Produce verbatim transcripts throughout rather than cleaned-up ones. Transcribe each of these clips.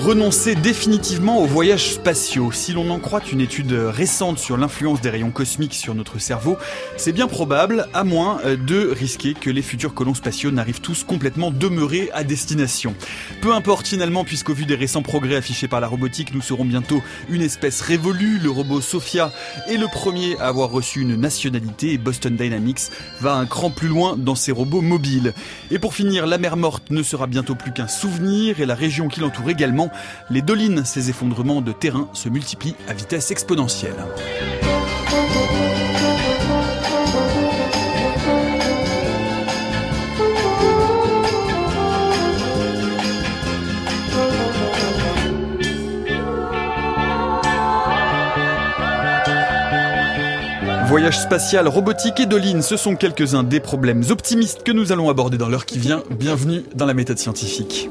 Renoncer définitivement aux voyages spatiaux. Si l'on en croit une étude récente sur l'influence des rayons cosmiques sur notre cerveau, c'est bien probable, à moins de risquer que les futurs colons spatiaux n'arrivent tous complètement demeurés à destination. Peu importe finalement, puisqu'au vu des récents progrès affichés par la robotique, nous serons bientôt une espèce révolue. Le robot Sophia est le premier à avoir reçu une nationalité et Boston Dynamics va un cran plus loin dans ses robots mobiles. Et pour finir, la mer morte ne sera bientôt plus qu'un souvenir et la région qui l'entoure également. Les dolines, ces effondrements de terrain se multiplient à vitesse exponentielle. Voyage spatial, robotique et dolines, ce sont quelques-uns des problèmes optimistes que nous allons aborder dans l'heure qui vient. Bienvenue dans la méthode scientifique.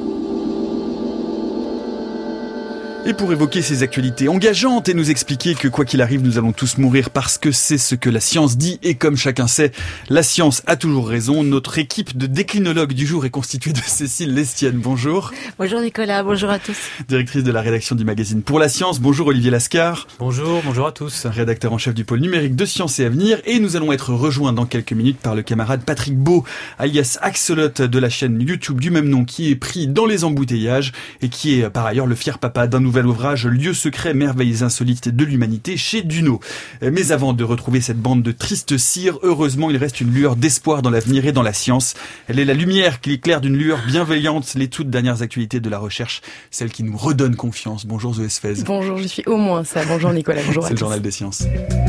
Et pour évoquer ces actualités engageantes et nous expliquer que quoi qu'il arrive, nous allons tous mourir parce que c'est ce que la science dit et comme chacun sait, la science a toujours raison. Notre équipe de déclinologues du jour est constituée de Cécile Lestienne. Bonjour. Bonjour Nicolas, bonjour à tous. Directrice de la rédaction du magazine Pour la Science. Bonjour Olivier Lascar. Bonjour, bonjour à tous. Rédacteur en chef du pôle numérique de Sciences et Avenir. Et nous allons être rejoints dans quelques minutes par le camarade Patrick Beau, alias Axolot de la chaîne YouTube du même nom, qui est pris dans les embouteillages et qui est par ailleurs le fier papa d'un nouvel ouvrage, Lieux secrets, merveilles insolites de l'humanité, chez Duno. Mais avant de retrouver cette bande de tristes cires, heureusement, il reste une lueur d'espoir dans l'avenir et dans la science. Elle est la lumière qui éclaire d'une lueur bienveillante les toutes dernières actualités de la recherche, celle qui nous redonne confiance. Bonjour Zoé Sfez. Bonjour, je suis au moins ça. Bonjour Nicolas, bonjour à tous. C'est le journal des sciences.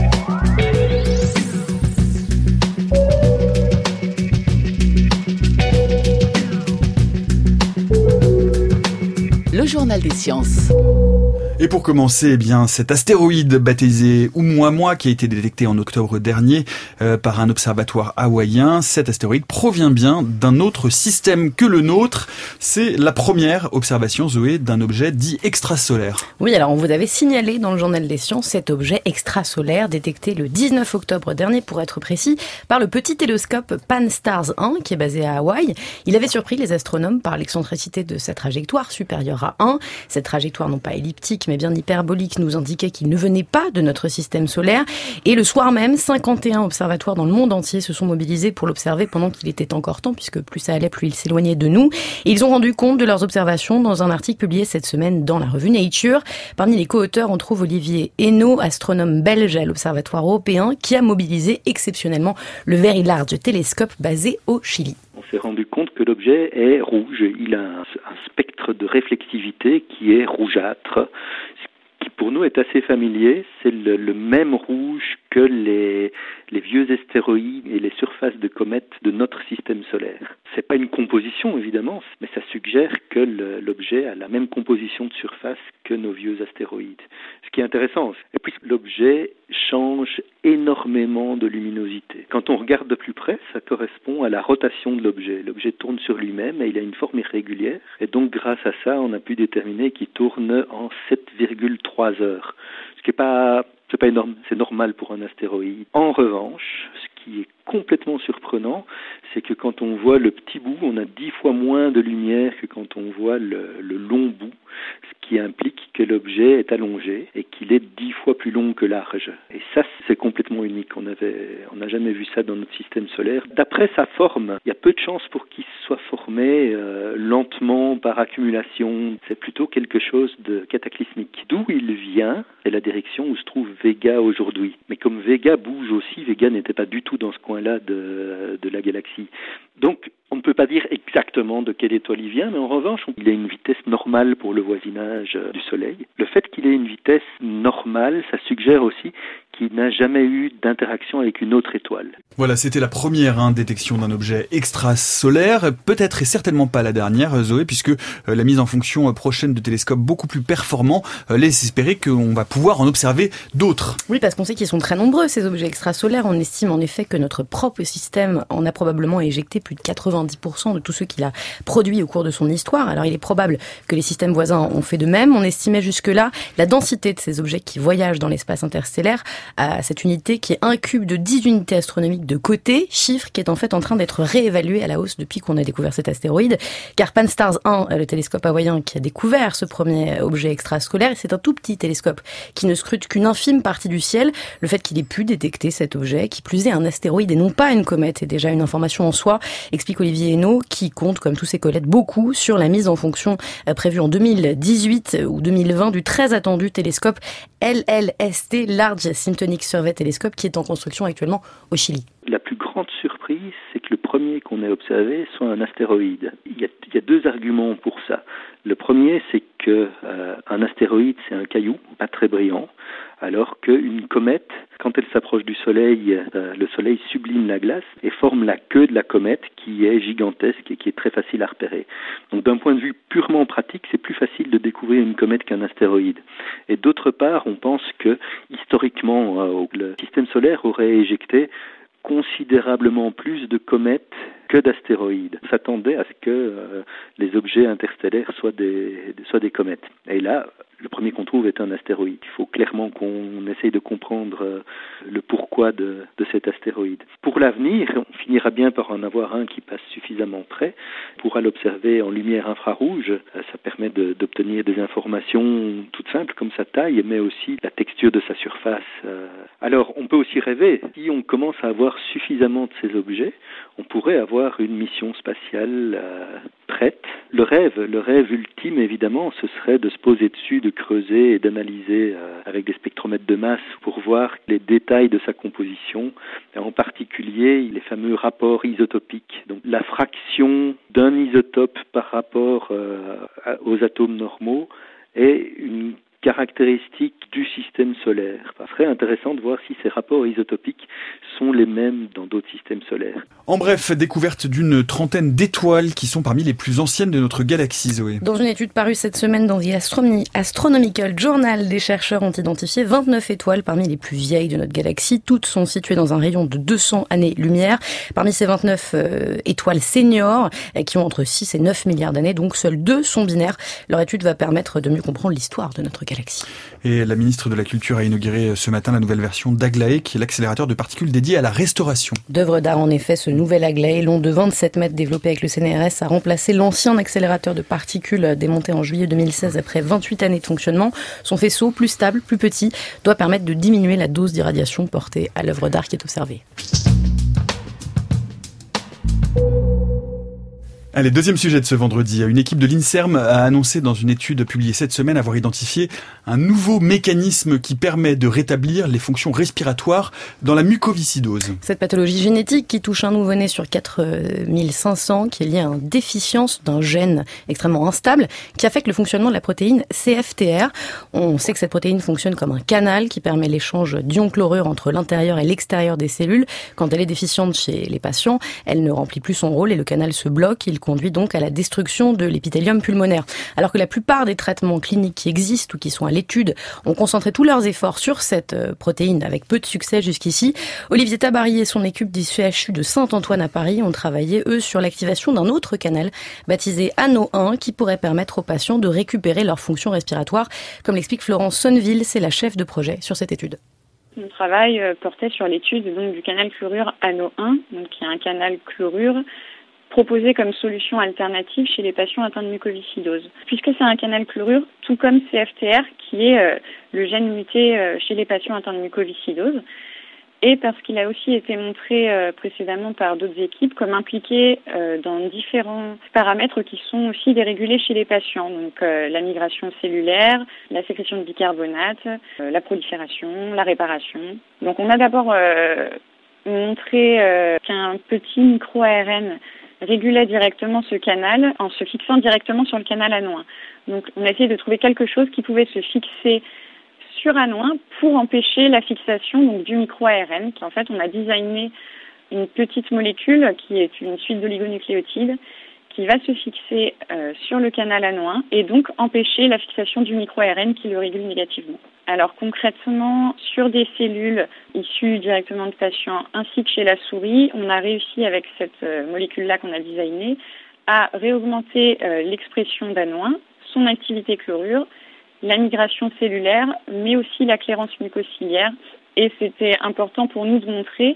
Le journal des sciences. Et pour commencer, eh bien, cet astéroïde baptisé Oumuamua qui a été détecté en octobre dernier euh, par un observatoire hawaïen, cet astéroïde provient bien d'un autre système que le nôtre. C'est la première observation, Zoé, d'un objet dit extrasolaire. Oui, alors on vous avait signalé dans le journal des sciences cet objet extrasolaire détecté le dix-neuf octobre dernier, pour être précis, par le petit télescope Pan-STARRS un qui est basé à Hawaï. Il avait surpris les astronomes par l'excentricité de sa trajectoire supérieure à un. Cette trajectoire non pas elliptique, mais bien hyperbolique, nous indiquait qu'il ne venait pas de notre système solaire. Et le soir même, cinquante et un observatoires dans le monde entier se sont mobilisés pour l'observer pendant qu'il était encore temps, puisque plus ça allait, plus il s'éloignait de nous. Et ils ont rendu compte de leurs observations dans un article publié cette semaine dans la revue Nature. Parmi les co-auteurs, on trouve Olivier Hainaut, astronome belge à l'Observatoire européen, qui a mobilisé exceptionnellement le Very Large Telescope basé au Chili. On s'est rendu compte que l'objet est rouge. Il a un, un spectre de réflexivité qui est rougeâtre, ce qui pour nous est assez familier. C'est le, le même rouge que les, les vieux astéroïdes et les surfaces de comètes de notre système solaire. C'est pas une composition évidemment, mais ça suggère que le, l'objet a la même composition de surface que nos vieux astéroïdes. Ce qui est intéressant, et puis l'objet change énormément de luminosité. Quand on regarde de plus près, ça correspond à la rotation de l'objet. L'objet tourne sur lui-même et il a une forme irrégulière. Et donc grâce à ça, on a pu déterminer qu'il tourne en sept virgule trois heures. Ce qui est pas, c'est pas énorme, c'est normal pour un astéroïde. En revanche, ce qui est complètement surprenant, c'est que quand on voit le petit bout, on a dix fois moins de lumière que quand on voit le, le long bout, ce qui implique que l'objet est allongé et qu'il est dix fois plus long que large. Et ça, c'est complètement unique. On avait, on n'a jamais vu ça dans notre système solaire. D'après sa forme, il y a peu de chances pour qu'il soit formé euh, lentement par accumulation. C'est plutôt quelque chose de cataclysmique. D'où il vient, c'est la direction où se trouve Vega aujourd'hui. Mais comme Vega bouge aussi, Vega n'était pas du tout dans ce coin-là de, de la galaxie. Donc, on ne peut pas dire exactement de quelle étoile il vient, mais en revanche, il a une vitesse normale pour le voisinage du Soleil. Le fait qu'il ait une vitesse normale, ça suggère aussi qu'il n'a jamais eu d'interaction avec une autre étoile. Voilà, c'était la première hein, détection d'un objet extrasolaire, peut-être et certainement pas la dernière, Zoé, puisque euh, la mise en fonction euh, prochaine de télescopes beaucoup plus performants euh, laisse espérer qu'on va pouvoir en observer d'autres. Oui, parce qu'on sait qu'ils sont très nombreux, ces objets extrasolaires. On estime en effet que notre propre système en a probablement éjecté plus de quatre-vingt-dix pour cent de tout ce qu'il a produit au cours de son histoire. Alors il est probable que les systèmes voisins ont fait de même. On estimait jusque-là la densité de ces objets qui voyagent dans l'espace interstellaire à cette unité qui est un cube de dix unités astronomiques de côté, chiffre qui est en fait en train d'être réévalué à la hausse depuis qu'on a découvert cet astéroïde, car Pan-STARRS un, le télescope hawaïen qui a découvert ce premier objet extrasolaire, c'est un tout petit télescope qui ne scrute qu'une infime partie du ciel. Le fait qu'il ait pu détecter cet objet, qui plus est un astéroïde et non pas une comète, est déjà une information en soi, explique Olivier Hénaud, qui compte, comme tous ses collègues, beaucoup sur la mise en fonction prévue en deux mille dix-huit ou deux mille vingt du très attendu télescope L L S T, Large Syntonic Survey Telescope, qui est en construction actuellement au Chili. La plus grande surprise, c'est que le premier qu'on ait observé soit un astéroïde. Il y a, il y a deux arguments pour ça. Le premier, c'est que euh, un astéroïde, c'est un caillou, pas très brillant, alors qu'une comète, quand elle s'approche du Soleil, euh, le Soleil sublime la glace et forme la queue de la comète qui est gigantesque et qui est très facile à repérer. Donc d'un point de vue purement pratique, c'est plus facile de découvrir une comète qu'un astéroïde. Et d'autre part, on pense que historiquement, euh, le système solaire aurait éjecté considérablement plus de comètes que d'astéroïdes. On s'attendait à ce que euh, les objets interstellaires soient des, soient des comètes. Et là, le premier qu'on trouve est un astéroïde. Il faut clairement qu'on essaye de comprendre euh, le pourquoi de, de cet astéroïde. Pour l'avenir, on finira bien par en avoir un qui passe suffisamment près. On pourra l'observer en lumière infrarouge. Euh, ça permet de, d'obtenir des informations toutes simples comme sa taille, mais aussi la texture de sa surface. Euh. Alors, on peut aussi rêver. Si on commence à avoir suffisamment de ces objets, on pourrait avoir une mission spatiale euh, prête. Le rêve, le rêve ultime, évidemment, ce serait de se poser dessus, de creuser et d'analyser euh, avec des spectromètres de masse pour voir les détails de sa composition, et en particulier les fameux rapports isotopiques. Donc la fraction d'un isotope par rapport euh, aux atomes normaux est une caractéristiques du système solaire. Ce serait intéressant de voir si ces rapports isotopiques sont les mêmes dans d'autres systèmes solaires. En bref, découverte d'une trentaine d'étoiles qui sont parmi les plus anciennes de notre galaxie, Zoé. Dans une étude parue cette semaine dans The Astronomy, Astronomical Journal, des chercheurs ont identifié vingt-neuf étoiles parmi les plus vieilles de notre galaxie. Toutes sont situées dans un rayon de deux cents années-lumière. Parmi ces vingt-neuf euh, étoiles seniors, euh, qui ont entre six et neuf milliards d'années, donc seules deux sont binaires. Leur étude va permettre de mieux comprendre l'histoire de notre galaxie. Et la ministre de la Culture a inauguré ce matin la nouvelle version d'Aglaé, qui est l'accélérateur de particules dédié à la restauration. D'œuvres d'art, en effet, ce nouvel Aglaé, long de vingt-sept mètres, développé avec le C N R S, a remplacé l'ancien accélérateur de particules démonté en juillet deux mille seize après vingt-huit années de fonctionnement. Son faisceau, plus stable, plus petit, doit permettre de diminuer la dose d'irradiation portée à l'œuvre d'art qui est observée. Allez, deuxième sujet de ce vendredi. Une équipe de l'INSERM a annoncé dans une étude publiée cette semaine avoir identifié un nouveau mécanisme qui permet de rétablir les fonctions respiratoires dans la mucoviscidose. Cette pathologie génétique qui touche un nouveau-né sur quatre mille cinq cents, qui est liée à une déficience d'un gène extrêmement instable, qui affecte le fonctionnement de la protéine C F T R. On sait que cette protéine fonctionne comme un canal qui permet l'échange d'ions chlorure entre l'intérieur et l'extérieur des cellules. Quand elle est déficiente chez les patients, elle ne remplit plus son rôle et le canal se bloque. Il conduit donc à la destruction de l'épithélium pulmonaire. Alors que la plupart des traitements cliniques qui existent ou qui sont à l'étude ont concentré tous leurs efforts sur cette protéine avec peu de succès jusqu'ici, Olivier Tabary et son équipe du C H U de Saint-Antoine à Paris ont travaillé, eux, sur l'activation d'un autre canal baptisé A N O un qui pourrait permettre aux patients de récupérer leur fonction respiratoire. Comme l'explique Florence Sonneville, c'est la chef de projet sur cette étude. Mon travail portait sur l'étude donc, du canal chlorure A N O un, donc, qui est un canal chlorure proposé comme solution alternative chez les patients atteints de mucoviscidose. Puisque c'est un canal chlorure, tout comme C F T R, qui est euh, le gène muté euh, chez les patients atteints de mucoviscidose, et parce qu'il a aussi été montré euh, précédemment par d'autres équipes comme impliqué euh, dans différents paramètres qui sont aussi dérégulés chez les patients, donc euh, la migration cellulaire, la sécrétion de bicarbonate, euh, la prolifération, la réparation. Donc on a d'abord euh, montré euh, qu'un petit micro-A R N régulait directement ce canal en se fixant directement sur le canal A N O un. Donc on a essayé de trouver quelque chose qui pouvait se fixer sur A N O un pour empêcher la fixation donc, du micro-A R N. En fait, on a designé une petite molécule qui est une suite d'oligonucléotides qui va se fixer euh, sur le canal A N O un et donc empêcher la fixation du micro-A R N qui le régule négativement. Alors concrètement, sur des cellules issues directement de patients ainsi que chez la souris, on a réussi avec cette euh, molécule-là qu'on a designée à réaugmenter euh, l'expression d'A N O un, son activité chlorure, la migration cellulaire, mais aussi la clairance mucociliaire Et c'était important pour nous de montrer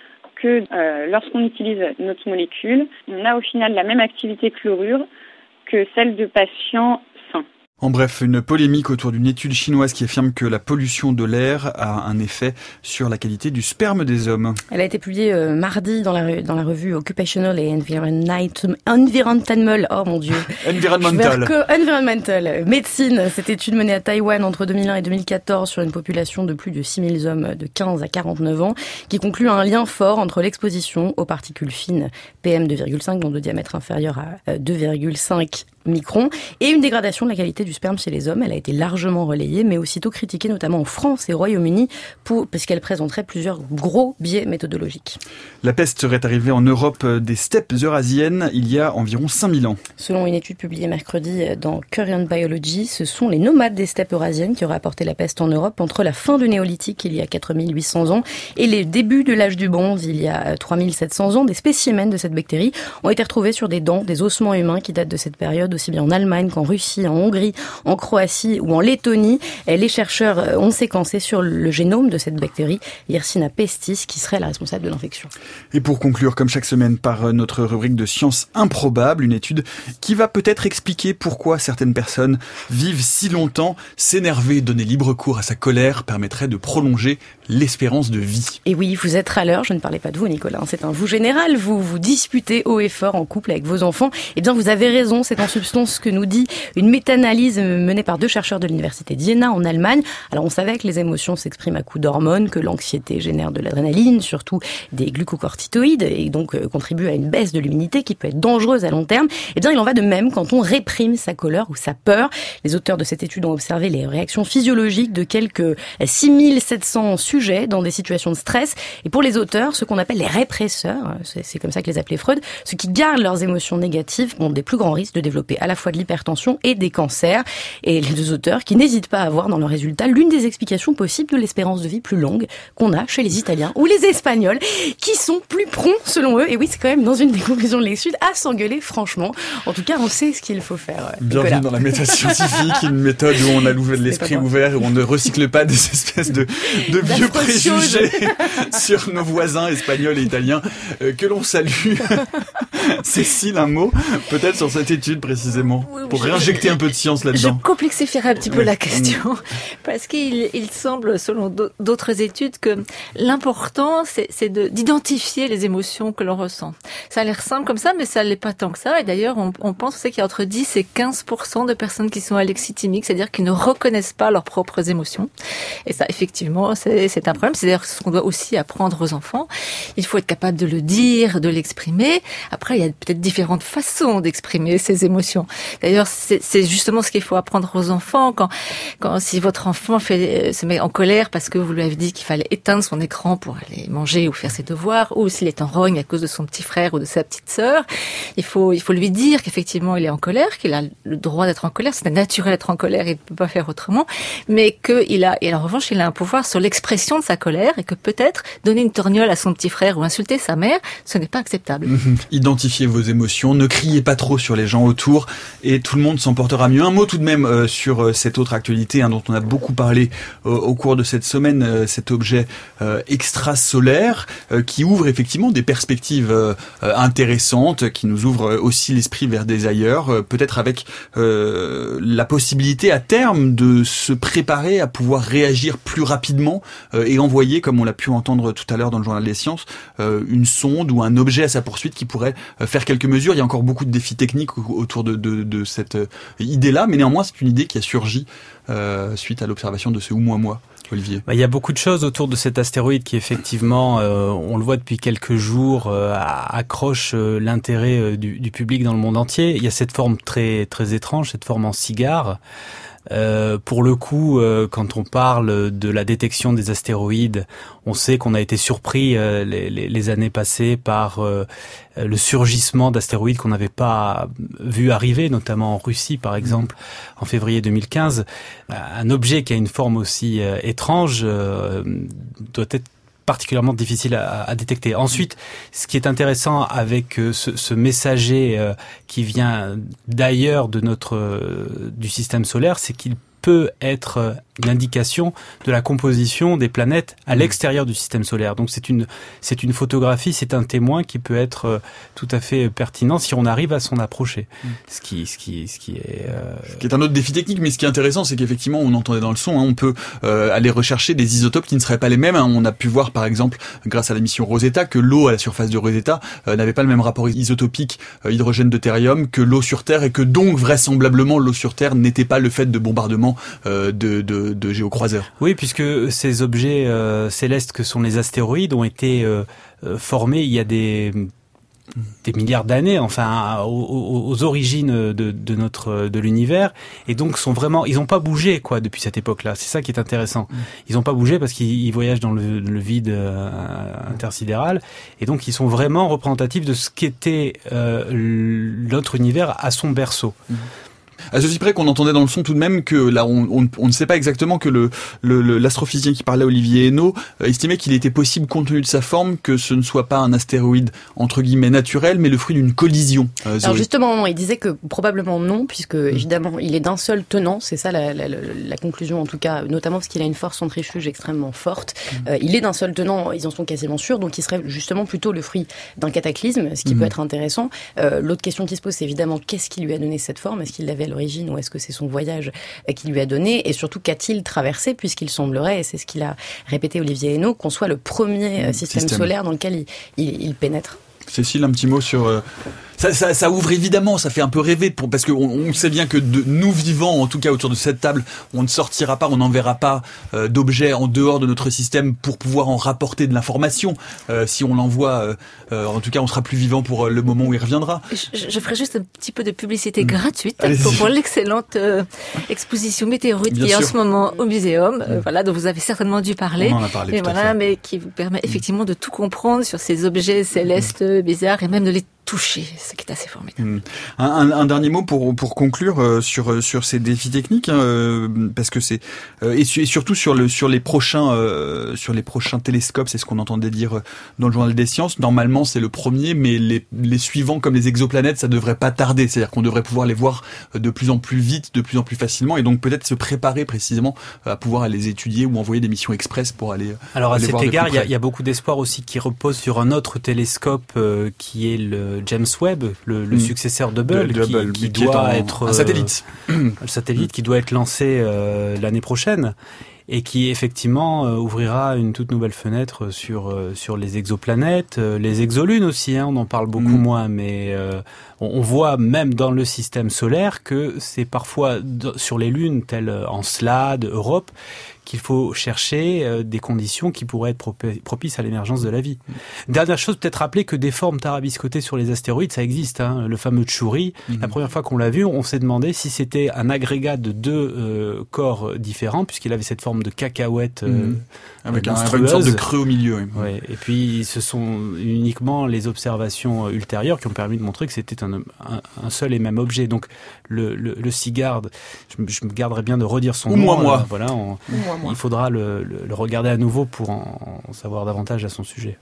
que euh, lorsqu'on utilise notre molécule, on a au final la même activité chlorure que celle de patients sains. En bref, une polémique autour d'une étude chinoise qui affirme que la pollution de l'air a un effet sur la qualité du sperme des hommes. Elle a été publiée euh, mardi dans la, dans la revue Occupational et Environmental, Environmental, oh mon dieu. Environmental. Environmental Médecine. Cette étude menée à Taïwan entre deux mille un et deux mille quatorze sur une population de plus de six mille hommes de quinze à quarante-neuf ans, qui conclut un lien fort entre l'exposition aux particules fines P M deux virgule cinq, donc de diamètre inférieur à deux virgule cinq microns, et une dégradation de la qualité du sperme chez les hommes. Elle a été largement relayée, mais aussitôt critiquée, notamment en France et au Royaume-Uni, pour, parce qu'elle présenterait plusieurs gros biais méthodologiques. La peste serait arrivée en Europe des steppes eurasiennes il y a environ cinq mille ans. Selon une étude publiée mercredi dans Current Biology, ce sont les nomades des steppes eurasiennes qui auraient apporté la peste en Europe entre la fin du néolithique, il y a quatre mille huit cents ans, et les débuts de l'âge du bronze, il y a trois mille sept cents ans. Des spécimens de cette bactérie ont été retrouvés sur des dents, des ossements humains qui datent de cette période, aussi bien en Allemagne qu'en Russie, en Hongrie, en Croatie ou en Lettonie. Les chercheurs ont séquencé sur le génome de cette bactérie, Yersinia pestis, qui serait la responsable de l'infection. Et pour conclure, comme chaque semaine, par notre rubrique de sciences improbables, une étude qui va peut-être expliquer pourquoi certaines personnes vivent si longtemps. S'énerver, donner libre cours à sa colère permettrait de prolonger l'espérance de vie. Et oui, vous êtes râleur, je ne parlais pas de vous Nicolas, c'est un vous général, vous vous disputez haut et fort en couple avec vos enfants. Eh bien vous avez raison, c'est en substance ce que nous dit une méta-analyse menée par deux chercheurs de l'université d'Iéna en Allemagne. Alors on savait que les émotions s'expriment à coups d'hormones, que l'anxiété génère de l'adrénaline, surtout des glucocorticoïdes, et donc euh, contribue à une baisse de l'immunité qui peut être dangereuse à long terme. Eh bien il en va de même quand on réprime sa colère ou sa peur. Les auteurs de cette étude ont observé les réactions physiologiques de quelques six mille sept cents sujets dans des situations de stress. Et pour les auteurs, ce qu'on appelle les répresseurs, c'est, c'est comme ça que les appelait Freud, ceux qui gardent leurs émotions négatives ont des plus grands risques de développer à la fois de l'hypertension et des cancers. Et les deux auteurs qui n'hésitent pas à voir dans leurs résultats l'une des explications possibles de l'espérance de vie plus longue qu'on a chez les Italiens ou les Espagnols, qui sont plus prompts selon eux. Et oui, c'est quand même dans une des conclusions de l'étude à s'engueuler franchement. En tout cas, on sait ce qu'il faut faire. Bienvenue Nicolas. dans la méthode scientifique, une méthode où on a l'esprit ouvert, où on ne recycle pas des espèces de, de vieux préjugés sur nos voisins espagnols et italiens, euh, que l'on salue. Cécile, un mot peut-être sur cette étude précisément, oui, oui, pour réinjecter un peu de science là-dedans. Je complexifierai un petit peu oui. la question, parce qu'il il semble, selon d'autres études, que l'important, c'est, c'est de, d'identifier les émotions que l'on ressent. Ça a l'air simple comme ça, mais ça ne l'est pas tant que ça. Et d'ailleurs, on, on pense qu'il y a entre dix et quinze pour cent de personnes qui sont alexithymiques, c'est-à-dire qui ne reconnaissent pas leurs propres émotions. Et ça, effectivement, c'est, c'est un problème. C'est d'ailleurs ce qu'on doit aussi apprendre aux enfants. Il faut être capable de le dire, de l'exprimer. Après, il y a peut-être différentes façons d'exprimer ses émotions. D'ailleurs, c'est, c'est justement ce qu'il faut apprendre aux enfants. Quand, quand si votre enfant fait, se met en colère parce que vous lui avez dit qu'il fallait éteindre son écran pour aller manger ou faire ses devoirs, ou s'il est en rogne à cause de son petit frère ou de sa petite sœur, il faut, il faut lui dire qu'effectivement il est en colère, qu'il a le droit d'être en colère, c'est naturel d'être en colère, il ne peut pas faire autrement, mais qu'il a, et en revanche, il a un pouvoir sur l'expression de sa colère et que peut-être donner une torgnole à son petit frère ou insulter sa mère, ce n'est pas acceptable. Identifiez vos émotions, ne criez pas trop sur les gens autour et tout le monde s'en portera mieux. Un mot tout de même euh, sur euh, cette autre actualité hein, dont on a beaucoup parlé euh, au cours de cette semaine, euh, cet objet euh, extrasolaire euh, qui ouvre effectivement des perspectives euh, intéressantes, qui nous ouvre aussi l'esprit vers des ailleurs, euh, peut-être avec euh, la possibilité à terme de se préparer à pouvoir réagir plus rapidement euh, et envoyer, comme on l'a pu entendre tout à l'heure dans le journal des sciences, euh, une sonde ou un objet à sa poursuite qui pourrait euh, faire quelques mesures. Il y a encore beaucoup de défis techniques autour de, de, de cette idée-là, mais néanmoins c'est une idée qui a surgi euh, suite à l'observation de ce Oumuamua. Olivier. Bah, il y a beaucoup de choses autour de cet astéroïde qui effectivement, euh, on le voit depuis quelques jours, euh, accroche euh, l'intérêt euh, du, du public dans le monde entier. Il y a cette forme très très étrange, cette forme en cigare. Euh, pour le coup, euh, quand on parle de la détection des astéroïdes, on sait qu'on a été surpris euh, les, les, les années passées par euh, le surgissement d'astéroïdes qu'on n'avait pas vu arriver, notamment en Russie par exemple, en février deux mille quinze. Un objet qui a une forme aussi euh, étrange euh, doit être particulièrement difficile à, à détecter. Ensuite, ce qui est intéressant avec euh, ce, ce messager euh, qui vient d'ailleurs de notre euh, du système solaire, c'est qu'il peut être une indication de la composition des planètes à l'extérieur du système solaire. Donc c'est une c'est une photographie, c'est un témoin qui peut être tout à fait pertinent si on arrive à s'en approcher. Mmh. Ce qui ce qui ce qui est euh... ce qui est un autre défi technique, mais ce qui est intéressant, c'est qu'effectivement, on entendait dans le son, hein, on peut euh, aller rechercher des isotopes qui ne seraient pas les mêmes. Hein. On a pu voir, par exemple, grâce à la mission Rosetta, que l'eau à la surface de Rosetta euh, n'avait pas le même rapport isotopique euh, hydrogène-deutérium que l'eau sur Terre, et que donc vraisemblablement l'eau sur Terre n'était pas le fait de bombardements euh, de, de de géocroiseurs. Oui, puisque ces objets euh, célestes que sont les astéroïdes ont été euh, euh, formés il y a des des milliards d'années, enfin aux, aux origines de, de notre de l'univers, et donc sont vraiment, ils n'ont pas bougé quoi depuis cette époque-là. C'est ça qui est intéressant. Ils n'ont pas bougé parce qu'ils voyagent dans le, le vide euh, intersidéral, et donc ils sont vraiment représentatifs de ce qu'était euh, notre univers à son berceau. Mmh. À ceci près qu'on entendait dans le son tout de même que là on, on, on ne sait pas exactement, que le, le, le l'astrophysicien qui parlait, Olivier Hénaud, euh, estimait qu'il était possible, compte tenu de sa forme, que ce ne soit pas un astéroïde entre guillemets naturel, mais le fruit d'une collision. Euh, Alors justement, non, il disait que probablement non, puisque mmh. évidemment il est d'un seul tenant, c'est ça la, la, la, la conclusion en tout cas, notamment parce qu'il a une force centrifuge extrêmement forte. Mmh. Euh, il est d'un seul tenant, ils en sont quasiment sûrs, donc il serait justement plutôt le fruit d'un cataclysme, ce qui mmh. peut être intéressant. Euh, l'autre question qui se pose, c'est évidemment qu'est-ce qui lui a donné cette forme ? Est-ce qu'il l'avait à l'origine, ou est-ce que c'est son voyage qui lui a donné, et surtout qu'a-t-il traversé, puisqu'il semblerait, et c'est ce qu'il a répété Olivier Hénaud, qu'on soit le premier mmh, système, système solaire dans lequel il, il, il pénètre. Cécile, un petit mot sur... Euh... Ça, ça, ça ouvre évidemment, ça fait un peu rêver, pour, parce qu'on on sait bien que de, nous vivants, en tout cas autour de cette table, on ne sortira pas, on n'enverra pas euh, d'objets en dehors de notre système pour pouvoir en rapporter de l'information. Euh, si on l'envoie, euh, euh, en tout cas, on sera plus vivant pour le moment où il reviendra. Je, je ferai juste un petit peu de publicité mmh. gratuite pour, pour l'excellente euh, exposition météorite qui est en ce moment au muséum, mmh. euh, voilà, dont vous avez certainement dû parler. On en a parlé, et tout voilà, à fait. Mais qui vous permet effectivement de tout comprendre sur ces objets célestes mmh. bizarres, et même de les toucher, ce qui est assez formidable. Mmh. Un, un, un dernier mot pour pour conclure euh, sur sur ces défis techniques, hein, euh, parce que c'est euh, et, su, et surtout sur le sur les prochains euh, sur les prochains télescopes, c'est ce qu'on entendait dire dans le journal des sciences. Normalement, c'est le premier, mais les les suivants, comme les exoplanètes, ça devrait pas tarder. C'est-à-dire qu'on devrait pouvoir les voir de plus en plus vite, de plus en plus facilement, et donc peut-être se préparer précisément à pouvoir les étudier ou envoyer des missions express pour aller. Alors à aller cet voir égard, il y a, y a beaucoup d'espoir aussi qui repose sur un autre télescope euh, qui est le James Webb, le, le mmh. successeur d'Hubble, de, de qui, Hubble, qui qui doit en, être un satellite, euh, le satellite qui doit être lancé euh, l'année prochaine, et qui effectivement euh, ouvrira une toute nouvelle fenêtre sur euh, sur les exoplanètes, euh, les exolunes aussi. Hein, on en parle beaucoup mmh. moins, mais euh, on, on voit même dans le système solaire que c'est parfois d- sur les lunes, telles Encelade, Europe, qu'il faut chercher euh, des conditions qui pourraient être propi- propices à l'émergence de la vie. Mmh. Dernière chose, peut-être rappeler que des formes tarabiscotées sur les astéroïdes, ça existe. Hein. Le fameux Tchouri, mmh. la première fois qu'on l'a vu, on s'est demandé si c'était un agrégat de deux euh, corps différents, puisqu'il avait cette forme de cacahuète euh, mmh. avec un, une sorte de creux au milieu. Oui. Ouais. Et puis, ce sont uniquement les observations ultérieures qui ont permis de montrer que c'était un, un, un seul et même objet. Donc, le, le, le Sigard, je, je me garderais bien de redire son Ou nom. Moi, moi. Euh, voilà, on, moi, moi. Il faudra le, le, le regarder à nouveau pour en, en savoir davantage à son sujet.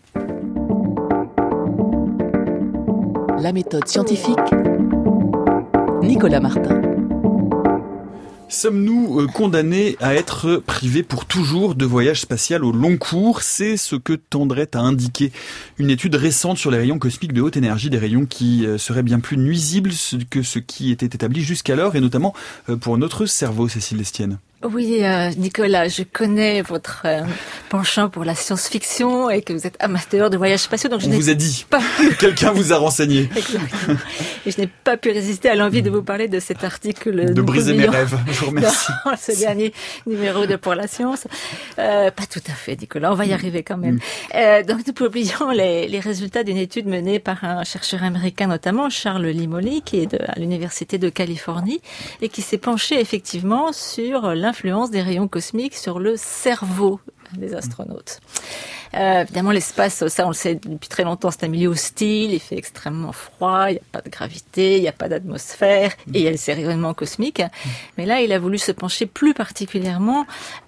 La méthode scientifique, Nicolas Martin. Sommes-nous condamnés à être privés pour toujours de voyage spatial au long cours ? C'est ce que tendrait à indiquer une étude récente sur les rayons cosmiques de haute énergie, des rayons qui seraient bien plus nuisibles que ce qui était établi jusqu'alors, et notamment pour notre cerveau, Cécile Lestienne. Oui, euh, Nicolas, je connais votre euh, penchant pour la science-fiction et que vous êtes amateur de voyages spatiaux, donc je On n'ai vous a dit. pas pu... Quelqu'un vous a renseigné. Exactement. Et je n'ai pas pu résister à l'envie de vous parler de cet article. De briser mes rêves. Je vous remercie. Dans ce dernier numéro de Pour la Science. Euh, pas tout à fait, Nicolas. On va y arriver quand même. Euh, donc, nous publions les, les résultats d'une étude menée par un chercheur américain, notamment Charles Limoli, qui est de, à l'Université de Californie et qui s'est penché effectivement sur l'influence des rayons cosmiques sur le cerveau des astronautes. Euh, évidemment, l'espace, ça on le sait depuis très longtemps, c'est un milieu hostile, il fait extrêmement froid, il n'y a pas de gravité, il n'y a pas d'atmosphère, et il y a ces rayonnements cosmiques. Mais là, il a voulu se pencher plus particulièrement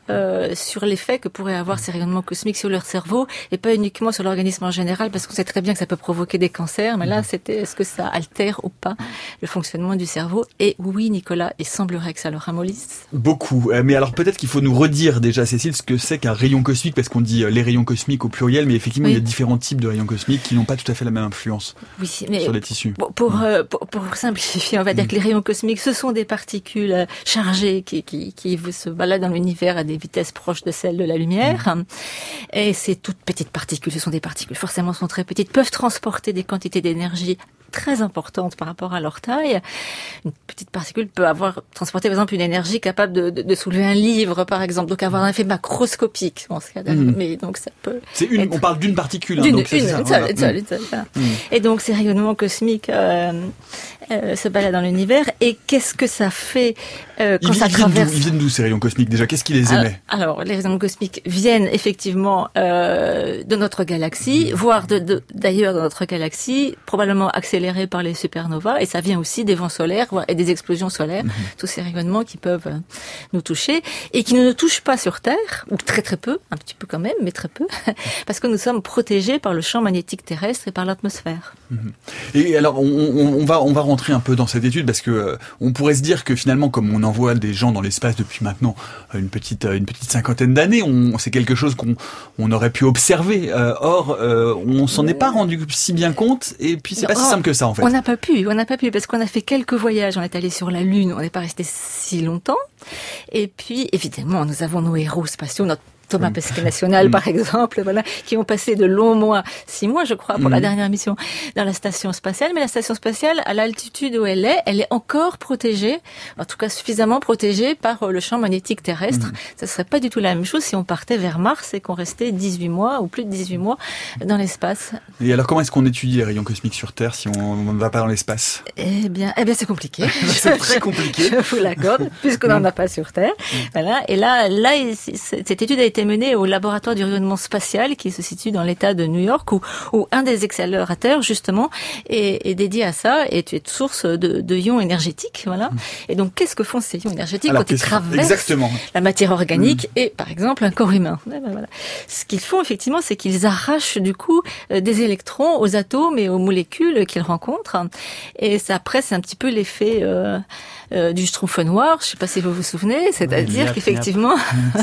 euh, sur l'effet que pourraient avoir ces rayonnements cosmiques sur leur cerveau et pas uniquement sur l'organisme en général, parce qu'on sait très bien que ça peut provoquer des cancers, mais là, c'était est-ce que ça altère ou pas le fonctionnement du cerveau? Et oui, Nicolas, il semblerait que ça le ramollisse. Beaucoup. Mais alors peut-être qu'il faut nous redire déjà, Cécile, ce que c'est qu'un rayon cosmique, parce qu'on dit les rayons cosmiques au pluriel, mais effectivement, oui. il y a différents types de rayons cosmiques qui n'ont pas tout à fait la même influence oui, mais sur les tissus. Pour, pour, mmh. pour, pour simplifier, on va dire mmh. que les rayons cosmiques, ce sont des particules chargées qui, qui, qui se baladent dans l'univers à des vitesses proches de celles de la lumière. Mmh. Et ces toutes petites particules, ce sont des particules forcément sont très petites, peuvent transporter des quantités d'énergie très importantes par rapport à leur taille. Une petite particule peut avoir transporté par exemple une énergie capable de, de, de soulever un livre par exemple, donc avoir un effet macroscopique dans ce cas. Mmh. Mais donc ça peut. C'est une. Être... On parle d'une particule. Hein, d'une, donc une, c'est ça, une, voilà. seule, une seule, une seule, voilà. mmh. Et donc ces rayonnements cosmiques euh, euh, se baladent dans l'univers. Et qu'est-ce que ça fait euh, quand ils, ça ils traverse viennent d'où, Ils viennent d'où ces rayons cosmiques déjà? Qu'est-ce qui les émet? alors, alors les rayonnements cosmiques viennent effectivement euh, de notre galaxie, mmh. voire de, de, d'ailleurs de notre galaxie, probablement accélérés par les super et ça vient aussi des vents solaires et des explosions solaires, mmh. tous ces rayonnements qui peuvent nous toucher et qui ne nous touchent pas sur Terre, ou très très peu, un petit peu quand même, mais très peu, parce que nous sommes protégés par le champ magnétique terrestre et par l'atmosphère. Mmh. Et alors, on, on, on, va, on va rentrer un peu dans cette étude parce que euh, on pourrait se dire que finalement, comme on envoie des gens dans l'espace depuis maintenant une petite, une petite cinquantaine d'années, on, c'est quelque chose qu'on on aurait pu observer. Euh, or, euh, on s'en est pas rendu si bien compte et puis c'est pas si simple que ça en fait. On n'a pas pu. On n'a pas pu parce qu'on a fait quelques voyages. On est allé sur la Lune. On n'est pas resté si longtemps. Et puis, évidemment, nous avons nos héros spatiaux, notre Thomas Pesquet National, par exemple, voilà, qui ont passé de longs mois, six mois, je crois, pour mmh. la dernière mission dans la station spatiale. Mais la station spatiale, à l'altitude où elle est, elle est encore protégée, en tout cas suffisamment protégée par le champ magnétique terrestre. Mmh. Ça serait pas du tout la même chose si on partait vers Mars et qu'on restait dix-huit mois ou plus de dix-huit mois dans l'espace. Et alors, comment est-ce qu'on étudie les rayons cosmiques sur Terre si on ne va pas dans l'espace? Eh bien, eh bien, c'est compliqué. C'est très compliqué. Je vous l'accorde, puisqu'on n'en a pas sur Terre. Mmh. Voilà. Et là, là, cette étude a été menée au laboratoire du rayonnement spatial qui se situe dans l'État de New York où, où un des accélérateurs justement est, est dédié à ça et est source de, de ions énergétiques. Voilà. Mmh. Et donc qu'est-ce que font ces ions énergétiques Alors, quand ils traversent exactement. la matière organique mmh. et par exemple un corps humain? Voilà. Ce qu'ils font effectivement, c'est qu'ils arrachent du coup des électrons aux atomes et aux molécules qu'ils rencontrent. Et ça, après, c'est un petit peu l'effet euh, euh, du schtroumpf noir. Je ne sais pas si vous vous souvenez, c'est-à-dire oui, qu'effectivement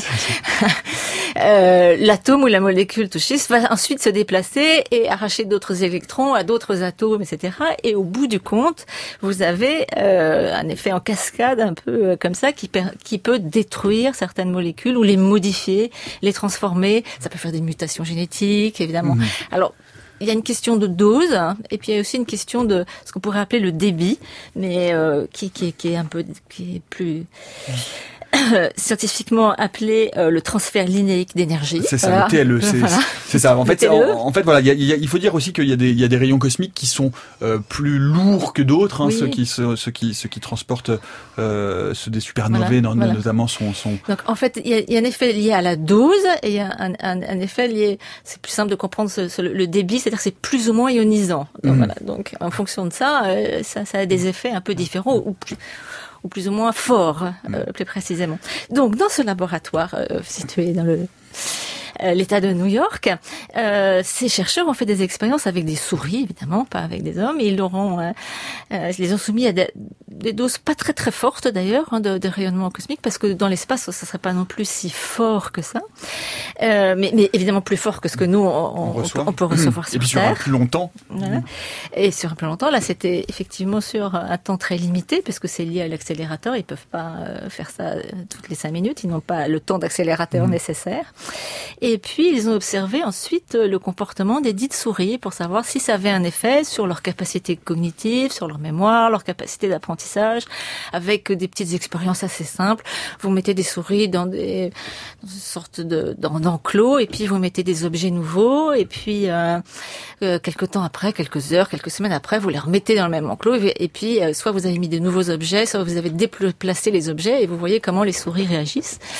euh, l'atome ou la molécule touchée va ensuite se déplacer et arracher d'autres électrons à d'autres atomes, et cetera. Et au bout du compte, vous avez euh, un effet en cascade un peu euh, comme ça qui, per- qui peut détruire certaines molécules ou les modifier, les transformer. Ça peut faire des mutations génétiques, évidemment. Mmh. Alors, il y a une question de dose, hein, et puis il y a aussi une question de ce qu'on pourrait appeler le débit, mais euh, qui, qui, qui est un peu, qui est plus euh, scientifiquement appelé euh, le transfert linéaire d'énergie. C'est ça, voilà. Le T L E. C'est, voilà. c'est ça. En fait, en, en fait, voilà, il, y a, il faut dire aussi qu'il y a des, il y a des rayons cosmiques qui sont euh, plus lourds que d'autres, hein, oui. ceux qui, ceux, ceux qui, ceux qui transportent, euh, ceux des supernovae, voilà, voilà. notamment, sont, sont. Donc, en fait, il y a, il y a un effet lié à la dose et il y a un, un, un effet lié. C'est plus simple de comprendre ce, ce, le débit, c'est-à-dire c'est plus ou moins ionisant. Donc, mmh. voilà. Donc, en fonction de ça, euh, ça, ça a des effets un peu différents ou plus. ou plus ou moins fort, euh, plus précisément. Donc, dans ce laboratoire euh, situé dans le euh, l'État de New York, euh, ces chercheurs ont fait des expériences avec des souris, évidemment, pas avec des hommes, et ils leur ont, euh, euh, les ont soumis à des, des doses pas très très fortes d'ailleurs hein, de, de rayonnement cosmique, parce que dans l'espace, ça serait pas non plus si fort que ça, euh, mais, mais évidemment plus fort que ce que nous on, on, on, peut, on peut recevoir mmh. sur Et puis Terre. sur un plus longtemps. Voilà. Et sur un plus longtemps, là, c'était effectivement sur un temps très limité, parce que c'est lié à l'accélérateur. Ils peuvent pas euh, faire ça euh, toutes les cinq minutes. Ils n'ont pas le temps d'accélérateur mmh. nécessaire. Et puis, ils ont observé ensuite le comportement des dites souris pour savoir si ça avait un effet sur leur capacité cognitive, sur leur mémoire, leur capacité d'apprentissage, avec des petites expériences assez simples. Vous mettez des souris dans des dans une sorte de dans, d'enclos, et puis vous mettez des objets nouveaux, et puis euh, euh, quelques temps après, quelques heures, quelques semaines après, vous les remettez dans le même enclos, et, et puis euh, soit vous avez mis de nouveaux objets, soit vous avez déplacé les objets, et vous voyez comment les souris réagissent.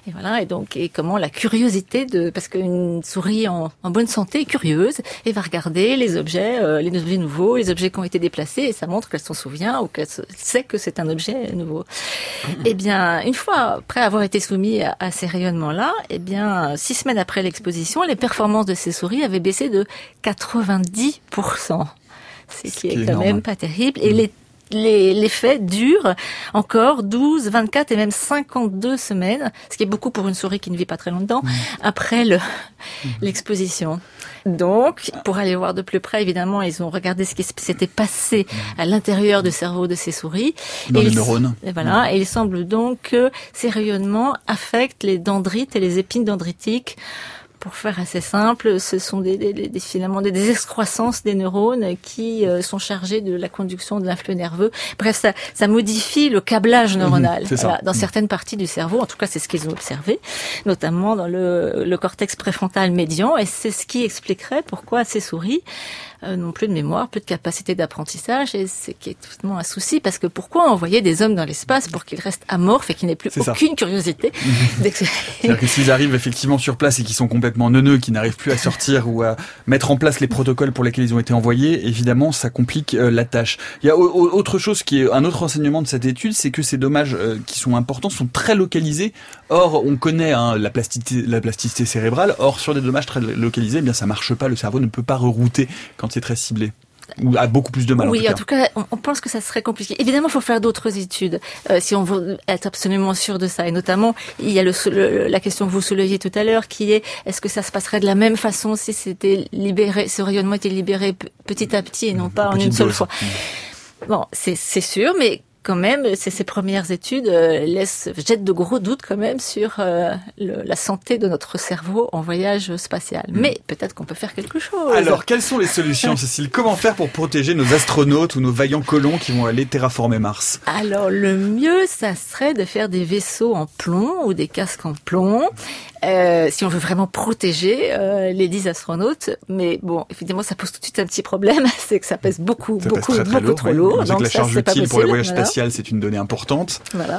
Et voilà, et donc, et comment la curiosité de, parce qu'une souris en, en bonne santé est curieuse et va regarder les objets, euh, les objets nouveaux, les objets qui ont été déplacés, et ça montre qu'elle s'en souvient ou qu'elle sait que c'est un objet nouveau. Eh bien, une fois après avoir été soumis à, à ces rayonnements-là, eh bien, six semaines après l'exposition, les performances de ces souris avaient baissé de quatre-vingt-dix pour cent. Ce qui est, est quand énorme. Même pas terrible. Et les Les, l'effet dure encore douze, vingt-quatre et même cinquante-deux semaines, ce qui est beaucoup pour une souris qui ne vit pas très longtemps, mmh. après le, mmh. l'exposition. Donc, pour aller voir de plus près, évidemment, ils ont regardé ce qui s'était passé à l'intérieur du cerveau de ces souris. Dans et les il, neurones. Et voilà. Mmh. Et il semble donc que ces rayonnements affectent les dendrites et les épines dendritiques. Pour faire assez simple, ce sont des, des, des finalement des, des excroissances des neurones qui euh, sont chargés de la conduction de l'influx nerveux. Bref, ça, ça modifie le câblage neuronal mmh, voilà, dans mmh. certaines parties du cerveau. En tout cas, c'est ce qu'ils ont observé, notamment dans le, le cortex préfrontal médian. Et c'est ce qui expliquerait pourquoi ces souris euh, n'ont plus de mémoire, plus de capacité d'apprentissage. Et c'est qui est totalement un souci, parce que pourquoi envoyer des hommes dans l'espace pour qu'ils restent amorphes et qu'ils n'aient plus c'est aucune ça. Curiosité mmh. C'est-à-dire que s'ils arrivent effectivement sur place et qu'ils sont complètement neuneux, qui n'arrivent plus à sortir ou à mettre en place les protocoles pour lesquels ils ont été envoyés, évidemment, ça complique euh, la tâche. Il y a o- autre chose qui est un autre enseignement de cette étude, c'est que ces dommages euh, qui sont importants sont très localisés. Or, on connaît hein, la plasticité, la plasticité cérébrale. Or, sur des dommages très localisés, eh bien, ça marche pas. Le cerveau ne peut pas rerouter quand c'est très ciblé. Ou a beaucoup plus de mal. Oui, en tout cas, en tout cas on, on pense que ça serait compliqué. Évidemment, il faut faire d'autres études euh, si on veut être absolument sûr de ça. Et notamment, il y a le, le, la question que vous souleviez tout à l'heure, qui est est-ce que ça se passerait de la même façon si c'était libéré, ce rayonnement était libéré p- petit à petit et non pas en une seule fois. Mmh. Bon, c'est, c'est sûr, mais quand même, c'est ces premières études euh, laissent jettent de gros doutes quand même sur euh, le, la santé de notre cerveau en voyage spatial. Mmh. Mais peut-être qu'on peut faire quelque chose. Alors, quelles sont les solutions, Cécile ? Comment faire pour protéger nos astronautes ou nos vaillants colons qui vont aller terraformer Mars ? Alors, le mieux, ça serait de faire des vaisseaux en plomb ou des casques en plomb. Euh, si on veut vraiment protéger euh, les dix astronautes, mais bon, évidemment, ça pose tout de suite un petit problème, c'est que ça pèse beaucoup, ça beaucoup, pèse très, très beaucoup lourd, trop oui. lourd. On sait donc que la ça, charge utile pour le voyage voilà. spatial, c'est une donnée importante. Voilà.